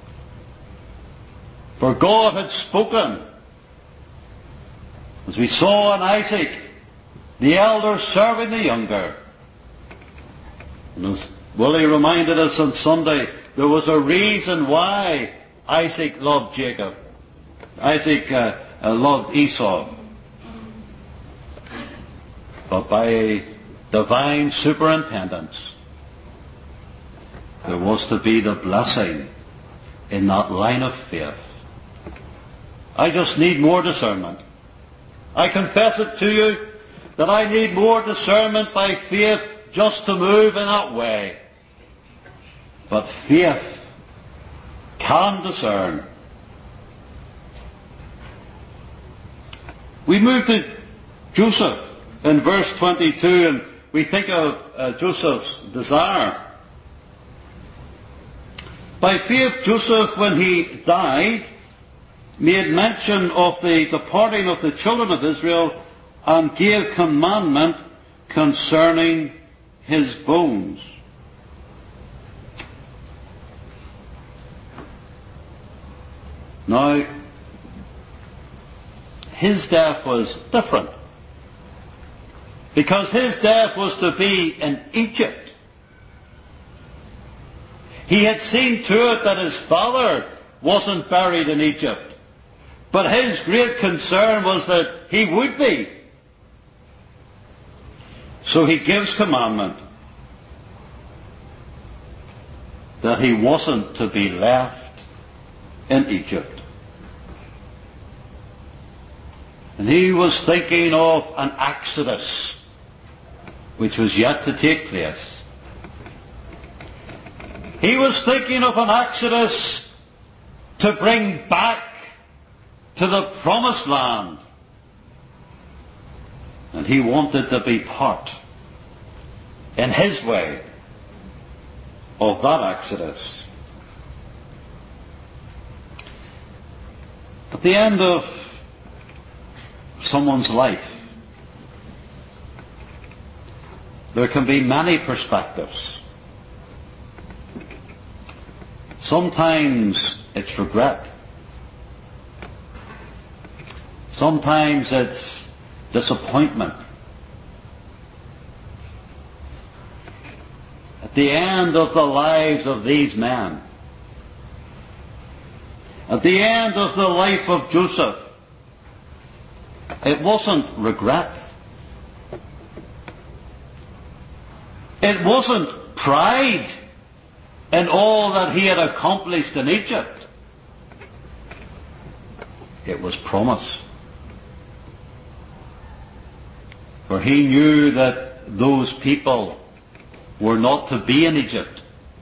For God had spoken. As we saw in Isaac, the elder serving the younger. And as Willie reminded us on Sunday, there was a reason why Isaac loved Jacob. Isaac uh, uh, loved Esau. But by a divine superintendence, there was to be the blessing in that line of faith. I just need more discernment. I confess it to you that I need more discernment by faith just to move in that way. But faith can discern. We move to Joseph in verse twenty-two, and we think of uh, Joseph's desire. By faith, Joseph, when he died, made mention of the departing of the children of Israel and gave commandment concerning his bones. Now, his death was different, because his death was to be in Egypt. He had seen to it that his father wasn't buried in Egypt, but his great concern was that he would be. So he gives commandment that he wasn't to be left in Egypt. And he was thinking of an exodus which was yet to take place. He was thinking of an exodus to bring back to the promised land. And he wanted to be part, in his way, of that Exodus. At the end of someone's life, there can be many perspectives. Sometimes it's regret. Sometimes it's disappointment. At the end of the lives of these men, at the end of the life of Joseph, it wasn't regret. It wasn't pride in all that he had accomplished in Egypt. It was promise. For he knew that those people were not to be in Egypt.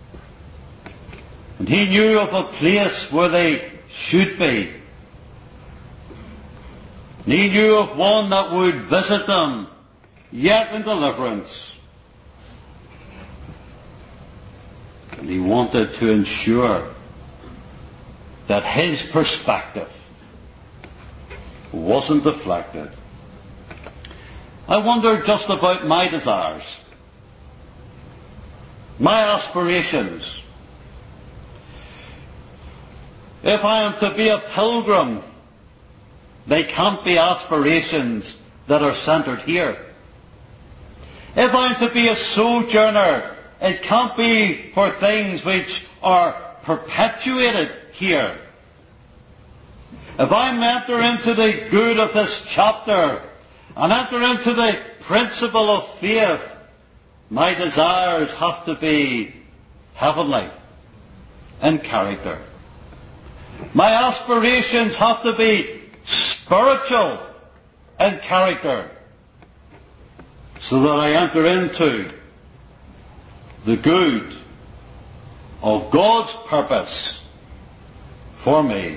And he knew of a place where they should be. And he knew of one that would visit them, yet in deliverance. And he wanted to ensure that his perspective wasn't deflected. I wonder just about my desires, my aspirations. If I am to be a pilgrim, they can't be aspirations that are centred here. If I am to be a sojourner, it can't be for things which are perpetuated here. If I enter into the good of this chapter and enter into the principle of faith, my desires have to be heavenly in character. My aspirations have to be spiritual in character, so that I enter into the good of God's purpose for me.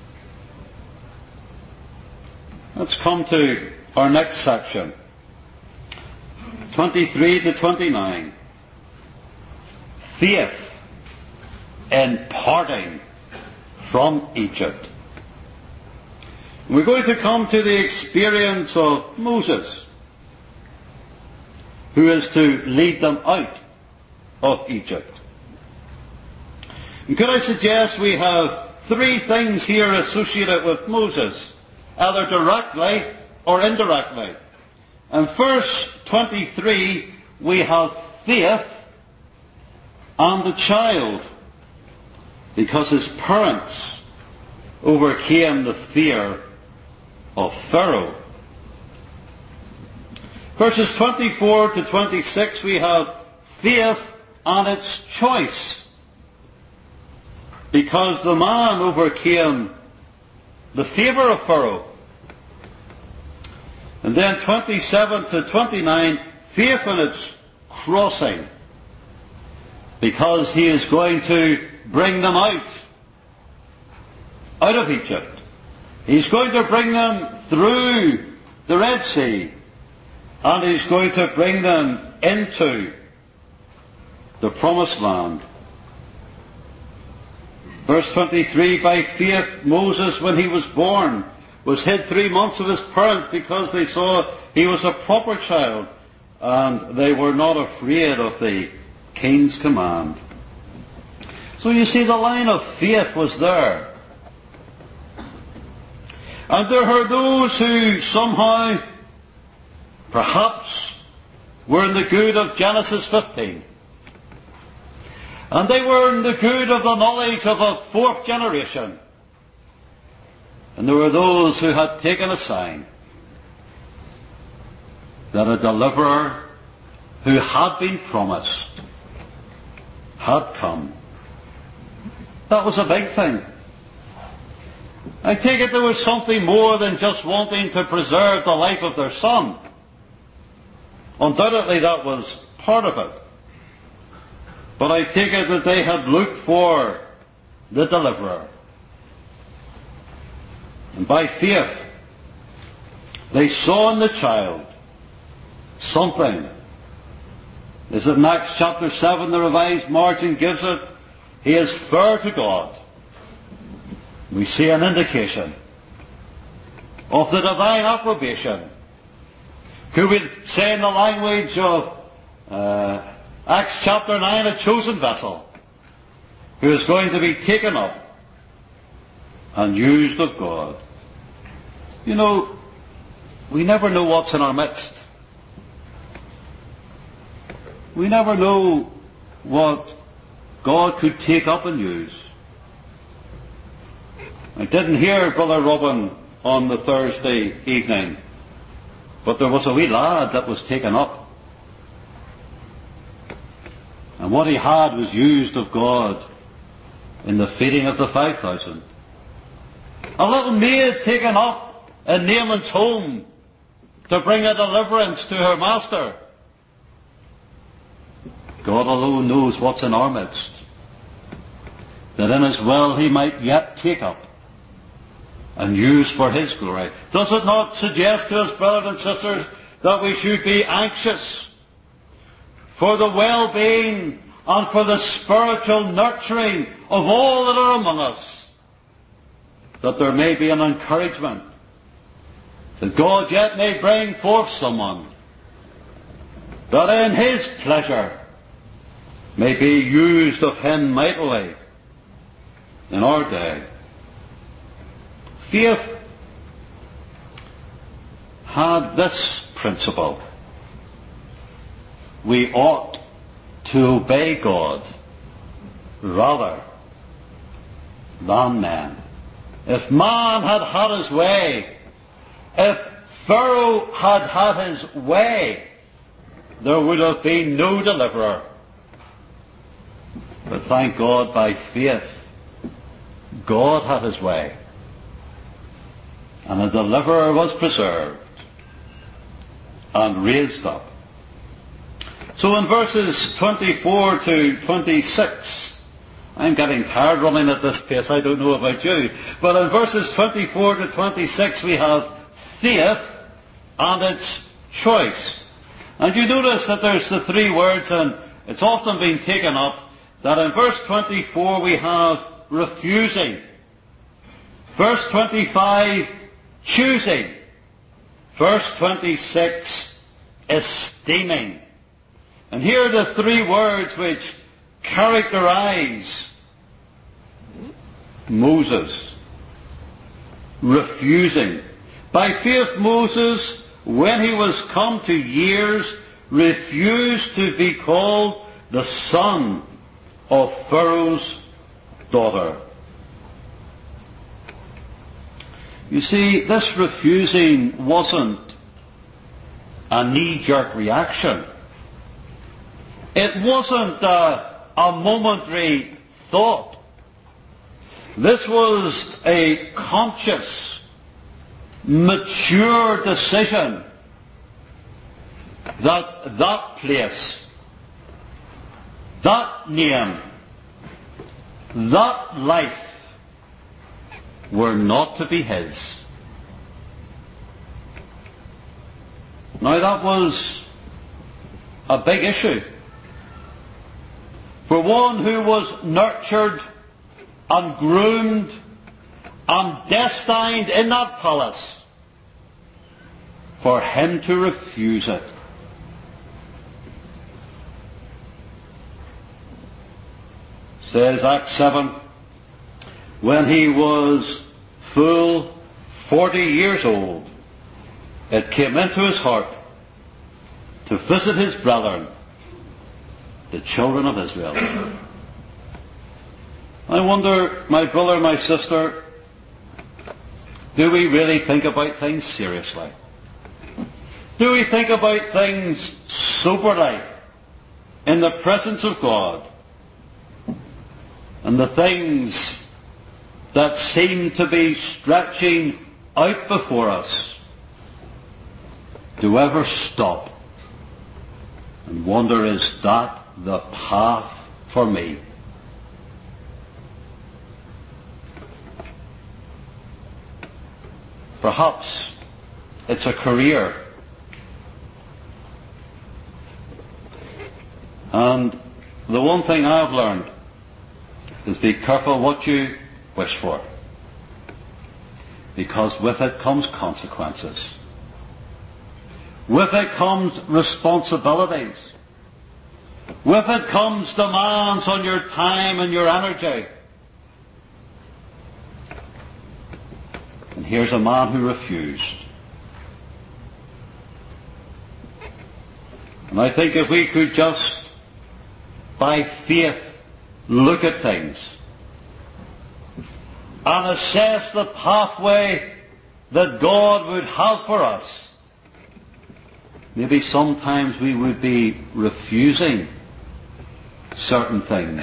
Let's come to our next section, twenty-three to twenty-nine. Faith in parting from Egypt. We're going to come to the experience of Moses, who is to lead them out of Egypt. And could I suggest we have three things here associated with Moses, either directly or indirectly. In verse twenty-three, we have faith and the child, because his parents overcame the fear of Pharaoh. Verses twenty-four to twenty-six, we have faith and its choice, because the man overcame the favour of Pharaoh. And then twenty-seven to twenty-nine, faith in its crossing, because he is going to bring them out, out of Egypt. He's going to bring them through the Red Sea, and he's going to bring them into the Promised Land. Verse twenty-three, by faith Moses, when he was born, was hid three months of his parents, because they saw he was a proper child, and they were not afraid of the king's command. So you see, the line of faith was there. And there are those who somehow, perhaps, were in the good of Genesis fifteen. And they were in the good of the knowledge of a fourth generation. And there were those who had taken a sign that a deliverer who had been promised had come. That was a big thing. I take it there was something more than just wanting to preserve the life of their son. Undoubtedly that was part of it. But I take it that they had looked for the deliverer. And by faith, they saw in the child something Is it in Acts chapter seven, the Revised Margin gives it? He is fair to God. We see an indication of the divine approbation. Could we say in the language of uh, Acts chapter nine, a chosen vessel who is going to be taken up and used of God? You know, we never know what's in our midst. We never know what God could take up and use. I didn't hear Brother Robin on the Thursday evening, but there was a wee lad that was taken up. And what he had was used of God in the feeding of the five thousand. A little maid taken up in Naaman's home to bring a deliverance to her master. God alone knows what's in our midst, that in His will He might yet take up and use for His glory. Does it not suggest to us, brothers and sisters, that we should be anxious for the well-being and for the spiritual nurturing of all that are among us, that there may be an encouragement, that God yet may bring forth someone that in His pleasure may be used of Him mightily in our day. Faith had this principle: we ought to obey God rather than men. If man had had his way, if Pharaoh had had his way, there would have been no deliverer. But thank God, by faith, God had His way, and a deliverer was preserved and raised up. So in verses twenty-four to twenty-six, I'm getting tired running at this pace, I don't know about you, but in verses twenty-four to twenty-six we have faith and its choice. And you notice that there's the three words, and it's often been taken up, that in verse twenty-four we have refusing. Verse twenty-five, choosing. Verse twenty-six, esteeming. And here are the three words which characterize Moses. Refusing. By faith Moses, when he was come to years, refused to be called the son of Pharaoh's daughter. You see, this refusing wasn't a knee-jerk reaction. It wasn't a, a momentary thought. This was a conscious, mature decision that that place, that name, that life were not to be his. Now that was a big issue for one who was nurtured and groomed and destined in that palace, for him to refuse it. Says Acts seven, when he was full forty years old, it came into his heart to visit his brethren, the children of Israel. I wonder, my brother, my sister, do we really think about things seriously? Do we think about things soberly in the presence of God? And the things that seem to be stretching out before us, do we ever stop and wonder, is that the path for me? Perhaps it's a career. And the one thing I've learned is be careful what you wish for, because with it comes consequences. With it comes responsibilities. With it comes demands on your time and your energy. And here's a man who refused. And I think if we could just, by faith, look at things and assess the pathway that God would have for us, maybe sometimes we would be refusing certain things.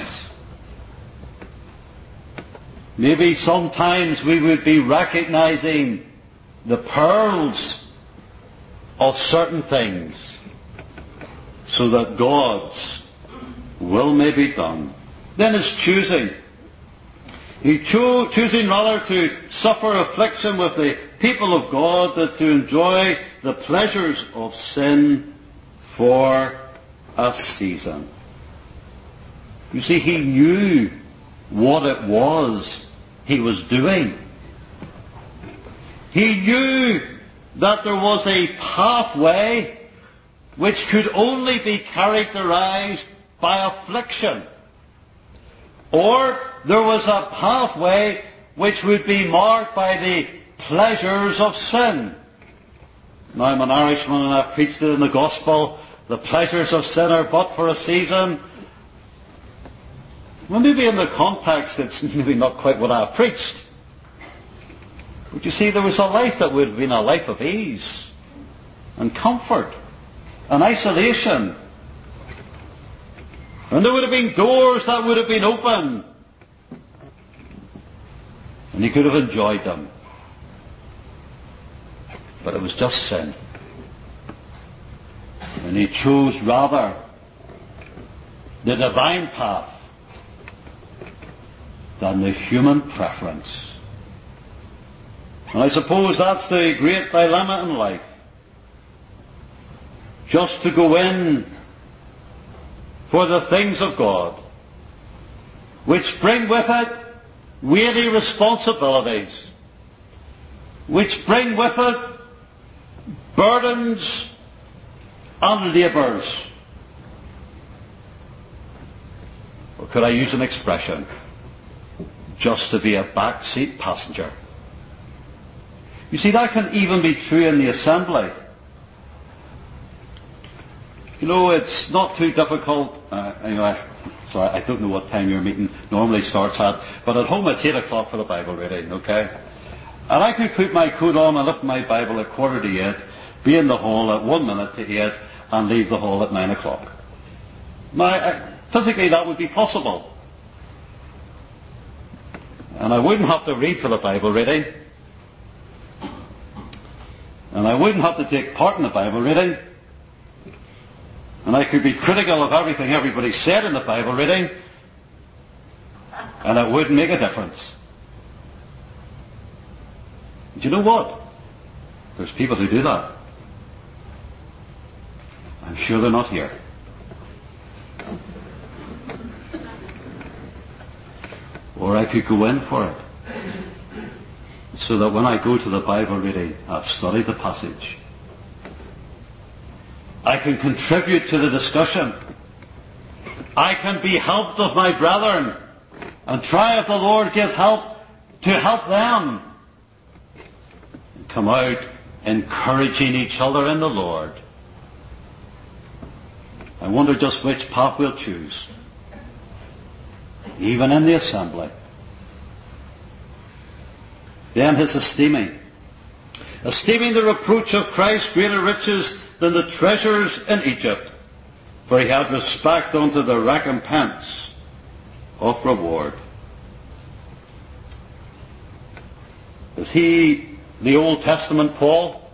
Maybe sometimes we would be recognizing the pearls of certain things so that God's will may be done. Then it's choosing. He cho- choosing rather to suffer affliction with the people of God than to enjoy the pleasures of sin for a season. You see, he knew what it was he was doing. He knew that there was a pathway which could only be characterized by affliction. Or there was a pathway which would be marked by the pleasures of sin. Now, I'm an Irishman and I've preached it in the gospel. The pleasures of sin are but for a season. Well, maybe in the context it's maybe not quite what I preached. But you see, there was a life that would have been a life of ease and comfort and isolation. And there would have been doors that would have been open. And he could have enjoyed them. But it was just sin. And he chose rather the divine path than the human preference. And I suppose that's the great dilemma in life. Just to go in for the things of God, which bring with it weighty responsibilities, which bring with it burdens and labours. Or could I use an expression? Just to be a backseat passenger. You see, that can even be true in the assembly. You know, it's not too difficult. Uh, anyway, sorry, I don't know what time your meeting normally starts at, but at home it's eight o'clock for the Bible reading, okay? And I could put my coat on and lift my Bible at quarter to eight, be in the hall at one minute to eight, and leave the hall at nine o'clock. Now, I, physically that would be possible. And I wouldn't have to read for the Bible reading. And I wouldn't have to take part in the Bible reading. And I could be critical of everything everybody said in the Bible reading. And it wouldn't make a difference. Do you know what? There's people who do that. I'm sure they're not here. Or I could go in for it. So that when I go to the Bible reading, I've studied the passage. I can contribute to the discussion. I can be helped of my brethren and try if the Lord give help to help them. And come out encouraging each other in the Lord. I wonder just which path we'll choose. Even in the assembly. Then his esteeming. Esteeming the reproach of Christ greater riches than the treasures in Egypt, for he had respect unto the recompense of reward. Is he the Old Testament Paul?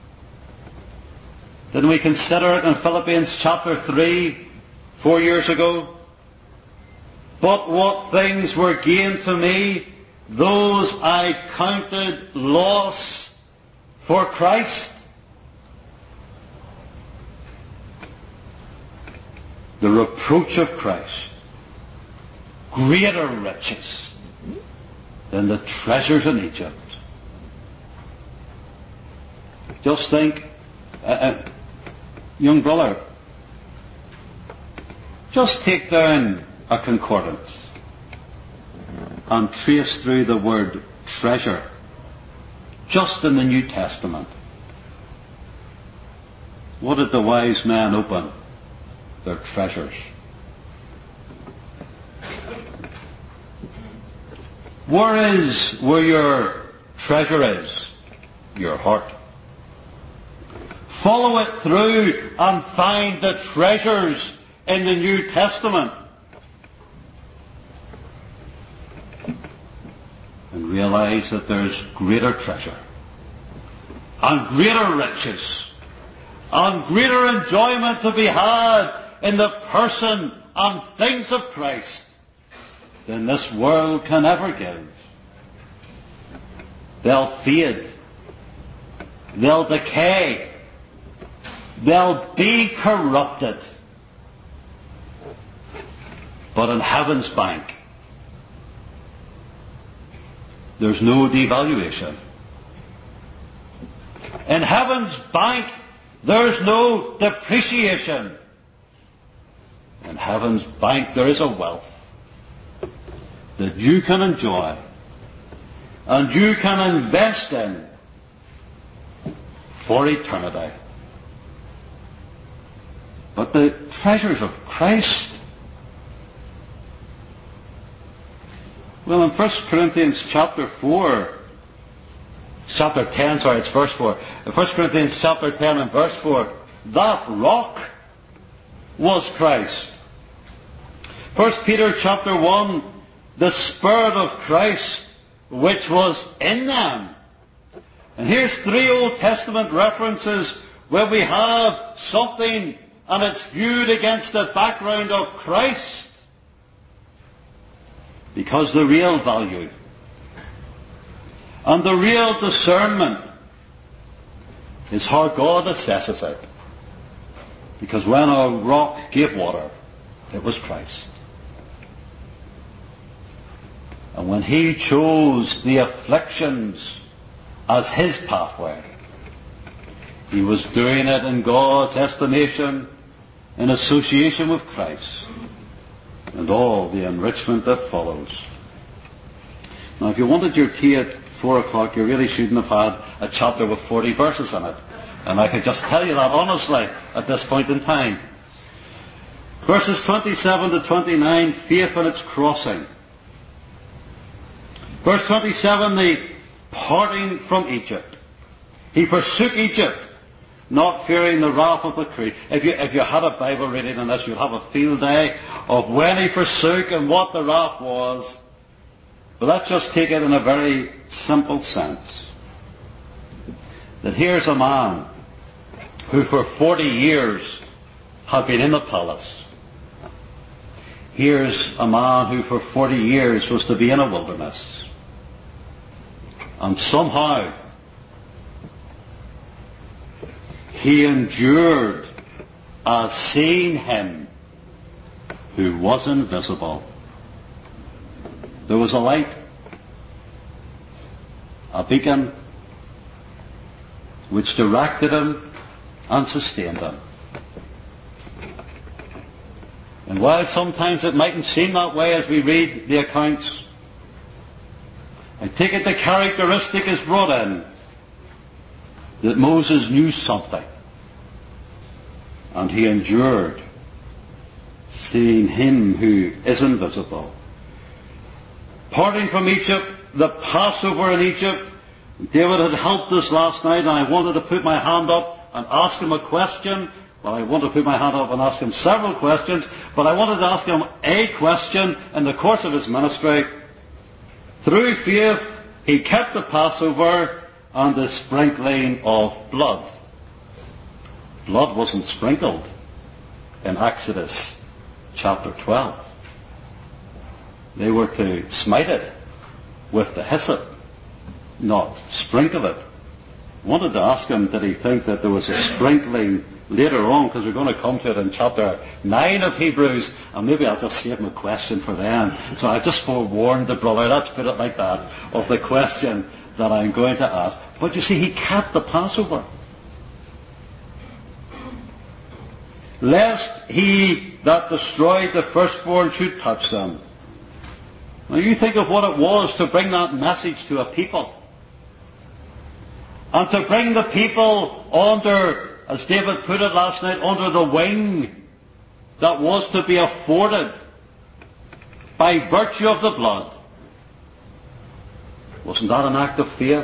Didn't we consider it in Philippians chapter three, four years ago? But what things were gained to me, those I counted loss for Christ. the reproach of Christ, greater riches than the treasures in Egypt. Just think, uh, uh, young brother, just take down a concordance and trace through the word treasure just in the New Testament. What did the wise men open? Their treasures. Where is, where your treasure is? Your heart. Follow it through and find the treasures in the New Testament. And realize that there's greater treasure and greater riches and greater enjoyment to be had in the person and things of Christ than this world can ever give. They'll fade. They'll decay. They'll be corrupted. But in heaven's bank, there's no devaluation. In heaven's bank, there's no depreciation. In heaven's bank, there is a wealth that you can enjoy and you can invest in for eternity. But the treasures of Christ, well, in First Corinthians chapter four, chapter ten, sorry, it's verse four. In First Corinthians chapter ten and verse four, that rock was Christ. First Peter chapter one, the Spirit of Christ which was in them. And here's three Old Testament references where we have something and it's viewed against the background of Christ. Because the real value and the real discernment is how God assesses it. Because when a rock gave water, it was Christ. And when He chose the afflictions as His pathway, He was doing it in God's estimation in association with Christ and all the enrichment that follows. Now, if you wanted your tea at four o'clock, you really shouldn't have had a chapter with forty verses in it. And I could just tell you that honestly at this point in time. Verses twenty-seven to twenty-nine, faith and its crossing. Verse twenty-seven, the parting from Egypt. He forsook Egypt, not fearing the wrath of the crew. If you, if you had a Bible reading on this, you'd have a field day of when he forsook and what the wrath was. But let's just take it in a very simple sense. That here's a man who for forty years had been in the palace. Here's a man who for forty years was to be in a wilderness. And somehow he endured as seeing Him who was invisible. There was a light, a beacon, which directed him and sustained him. And while sometimes it mightn't seem that way as we read the accounts, I take it the characteristic is brought in that Moses knew something. And he endured seeing Him who is invisible. Parting from Egypt, the Passover in Egypt. David had helped us last night and I wanted to put my hand up and ask him a question. Well, I wanted to put my hand up and ask him several questions, but I wanted to ask him a question in the course of his ministry. Through faith, he kept the Passover and the sprinkling of blood. Blood wasn't sprinkled in Exodus chapter twelve. They were to smite it with the hyssop, not sprinkle it I wanted to ask him, did he think that there was a sprinkling later on, because we're going to come to it in chapter nine of Hebrews, and maybe I'll just save my question for then. So I just forewarned the brother, let's put it like that, of the question that I'm going to ask. But you see, he kept the Passover, lest he that destroyed the firstborn should touch them. Now you think of what it was to bring that message to a people, and to bring the people under, as David put it last night, under the wing that was to be afforded by virtue of the blood. Wasn't that an act of faith?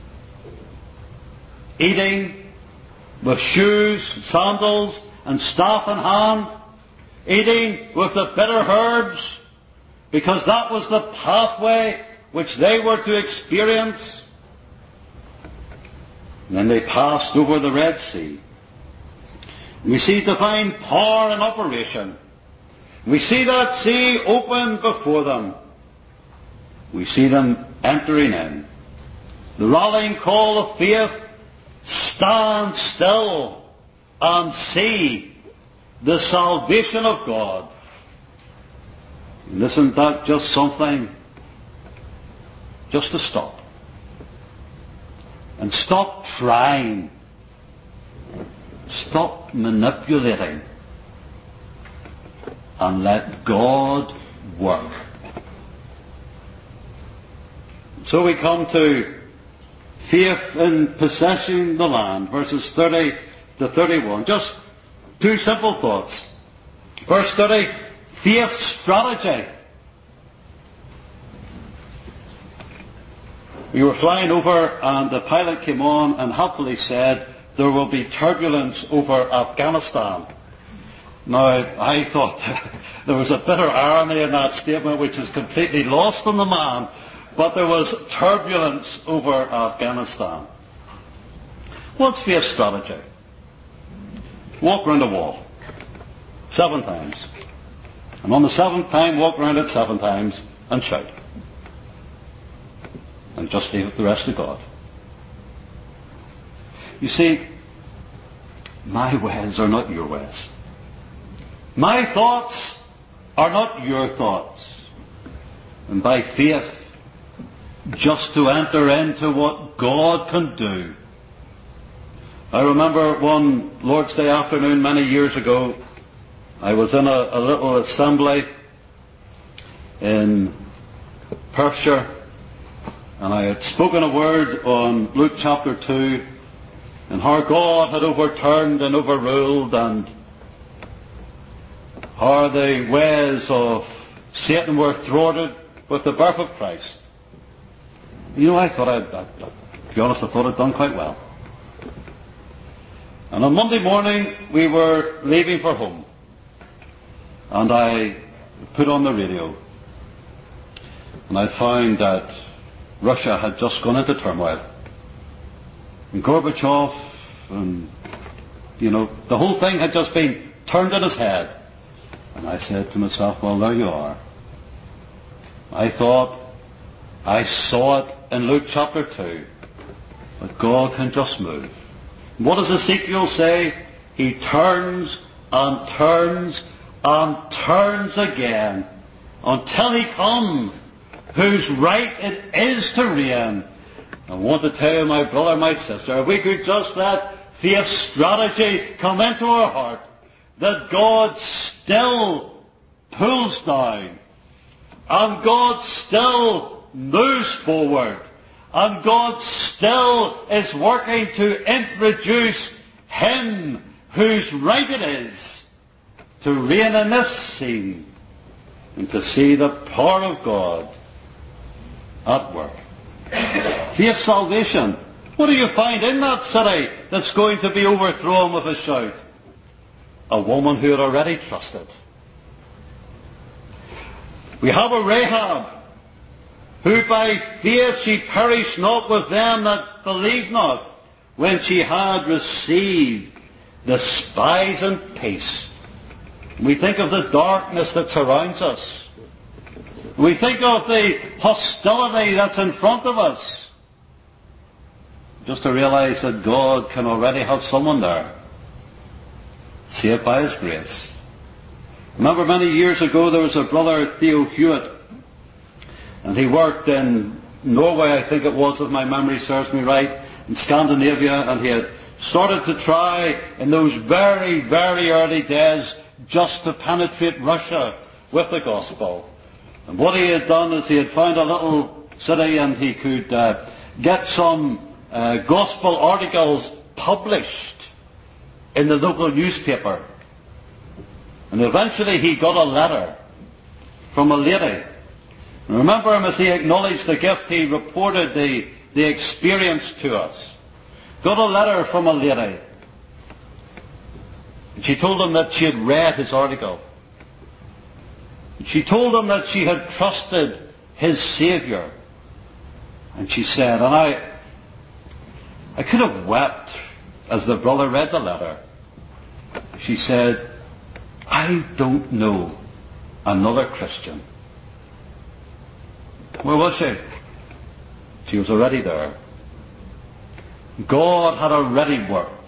Eating with shoes, sandals, and staff in hand. Eating with the bitter herbs, because that was the pathway which they were to experience. And then they passed over the Red Sea. We see divine power in operation. We see that sea open before them. We see them entering in. The rallying call of faith, stand still and see the salvation of God. And isn't that just something just to stop? And stop trying. Stop manipulating. And let God work. So we come to faith in possessing the land, verses thirty to thirty-one. Just two simple thoughts. Verse thirty, faith strategy. We were flying over and the pilot came on and helpfully said there will be turbulence over Afghanistan. Now, I thought there was a bitter irony in that statement which is completely lost on the man, but there was turbulence over Afghanistan. What's faith strategy? Walk round a wall seven times. And on the seventh time, walk round it seven times and shout. And just leave it the rest to God. You see, my ways are not your ways. My thoughts are not your thoughts. And by faith, just to enter into what God can do. I remember one Lord's Day afternoon many years ago, I was in a, a little assembly in Perthshire, and I had spoken a word on Luke chapter two, and how God had overturned and overruled, and how the ways of Satan were thwarted with the birth of Christ. You know, I thought I'd, I'd, to be honest, I thought I'd done quite well. And on Monday morning, we were leaving for home. And I put on the radio. And I found that Russia had just gone into turmoil. And Gorbachev, and, you know, the whole thing had just been turned on its head. And I said to myself, well, there you are. I thought, I saw it in Luke chapter two, that God can just move. What does Ezekiel say? He turns and turns and turns again until he come whose right it is to reign. I want to tell you, my brother, my sister, if we could just let faith strategy come into our heart, that God still pulls down, and God still moves forward, and God still is working to introduce Him whose right it is to reign in this scene, and to see the power of God at work. Faith salvation. What do you find in that city that's going to be overthrown with a shout? A woman who had already trusted. We have a Rahab, who by faith she perished not with them that believed not, when she had received the spies and peace. We think of the darkness that surrounds us. We think of the hostility that's in front of us. just to realise that God can already have someone there, saved by His grace. Remember, many years ago there was a brother, Theo Hewitt, and he worked in Norway, I think it was, if my memory serves me right, in Scandinavia, and he had started to try in those very, very early days just to penetrate Russia with the gospel. And what he had done is he had found a little city and he could uh, get some uh, gospel articles published in the local newspaper. And eventually he got a letter from a lady. And remember him as he acknowledged the gift, he reported the, the experience to us. Got a letter from a lady. And she told him that she had read his article. And she told him that she had trusted his Saviour. And she said, and I, I could have wept as the brother read the letter. She said, I don't know another Christian. Where was she? She was already there. God had already worked.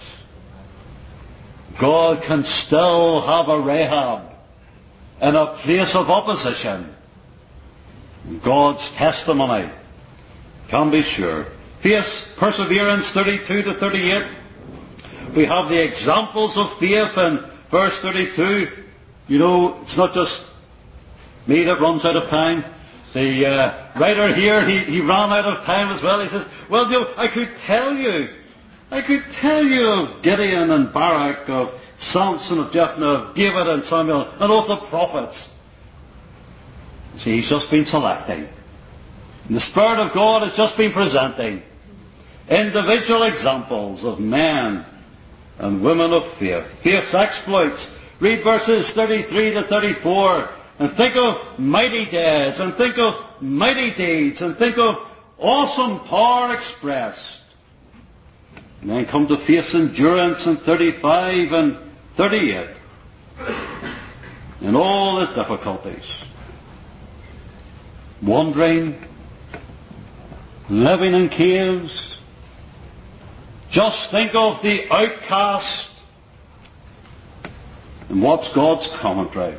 God can still have a Rahab in a place of opposition. God's testimony can be sure. Faith, perseverance, thirty-two to thirty-eight. We have the examples of faith in verse thirty-two. You know, it's not just me that runs out of time. The uh, writer here, he, he ran out of time as well. He says, well, you know, I could tell you, I could tell you of Gideon and Barak, of Samson, of Jephthah, of David and Samuel, and all the prophets. See, he's just been selecting. And the Spirit of God has just been presenting individual examples of men and women of faith. Faith's exploits. Read verses thirty-three to thirty-four. And think of mighty days, and think of mighty deeds, and think of awesome power expressed. And then come to faith's endurance in thirty-five and thirty-eight. And all the difficulties. Wandering, living in caves. Just think of the outcast. And what's God's commentary?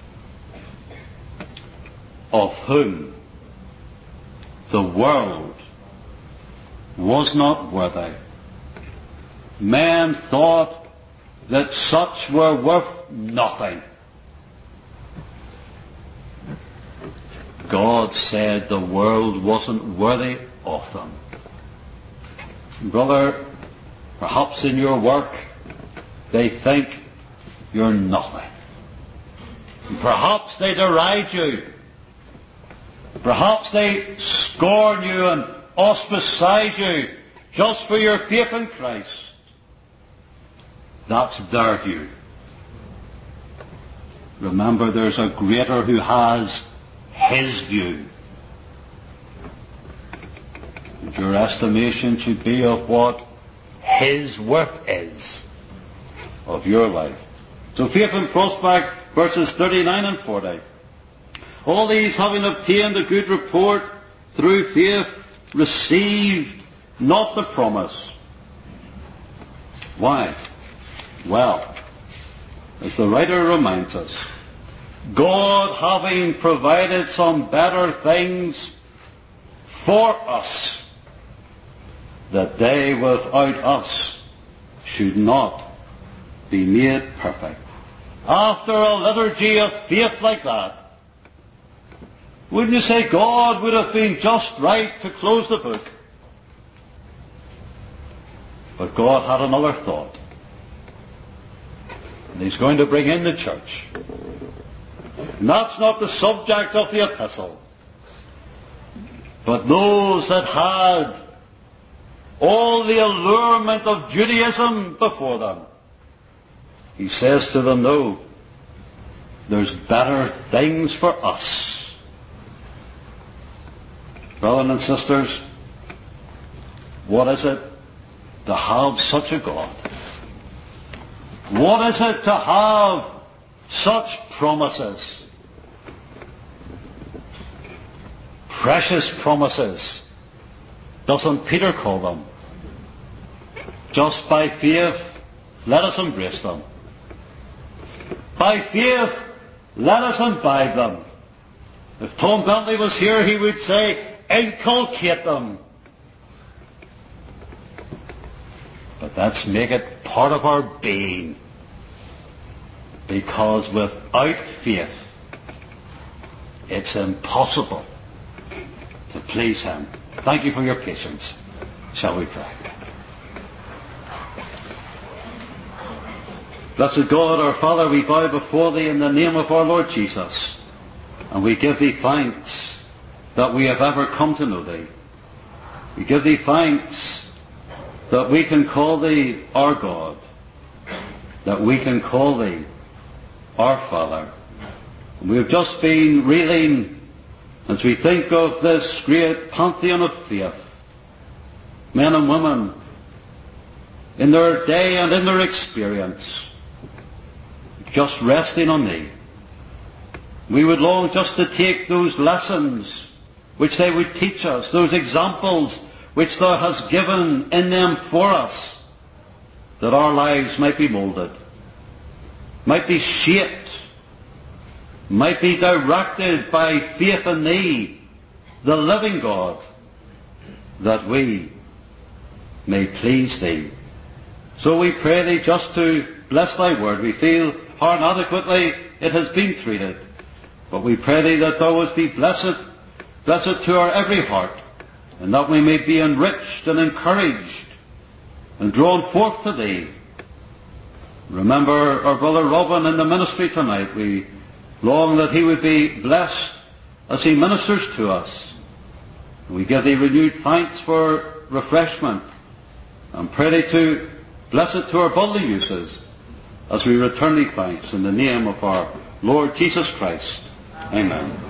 Of whom the world was not worthy. Men thought that such were worth nothing. God said the world wasn't worthy of them. Brother, perhaps in your work they think you're nothing. Perhaps they deride you. Perhaps they scorn you and ostracize you just for your faith in Christ. That's their view. Remember, there's a greater who has His view. And your estimation should be of what His worth is of your life. So faith and prospect, verses thirty-nine and forty. All these, having obtained a good report through faith, received not the promise. Why? Well, as the writer reminds us, God having provided some better things for us, that they without us should not be made perfect. After a liturgy of faith like that, wouldn't you say God would have been just right to close the book? But God had another thought. And He's going to bring in the church. And that's not the subject of the epistle. But those that had all the allurement of Judaism before them. He says to them, no, there's better things for us. Brothers and sisters, what is it to have such a God? What is it to have such promises? Precious promises. Doesn't Peter call them? Just by faith, let us embrace them. By faith, let us imbibe them. If Tom Bentley was here, he would say, inculcate them. But let's make it part of our being. Because without faith, it's impossible to please Him. Thank you for your patience. Shall we pray? Blessed God, our Father, we bow before Thee in the name of our Lord Jesus, and we give Thee thanks that we have ever come to know Thee. We give Thee thanks that we can call Thee our God, that we can call Thee our Father. And we have just been reeling as we think of this great pantheon of faith, men and women in their day and in their experience, just resting on Thee. We would long just to take those lessons which they would teach us, those examples which Thou hast given in them for us, that our lives might be moulded, might be shaped, might be directed by faith in Thee, the living God, that we may please Thee. So we pray Thee just to bless Thy word. We feel how inadequately it has been treated, but we pray Thee that Thou wouldst be blessed, blessed to our every heart, and that we may be enriched and encouraged and drawn forth to Thee. Remember our brother Robin in the ministry tonight. We long that he would be blessed as he ministers to us. We give Thee renewed thanks for refreshment, and pray Thee to bless it to our bodily uses as we return Thee thanks in the name of our Lord Jesus Christ. Amen.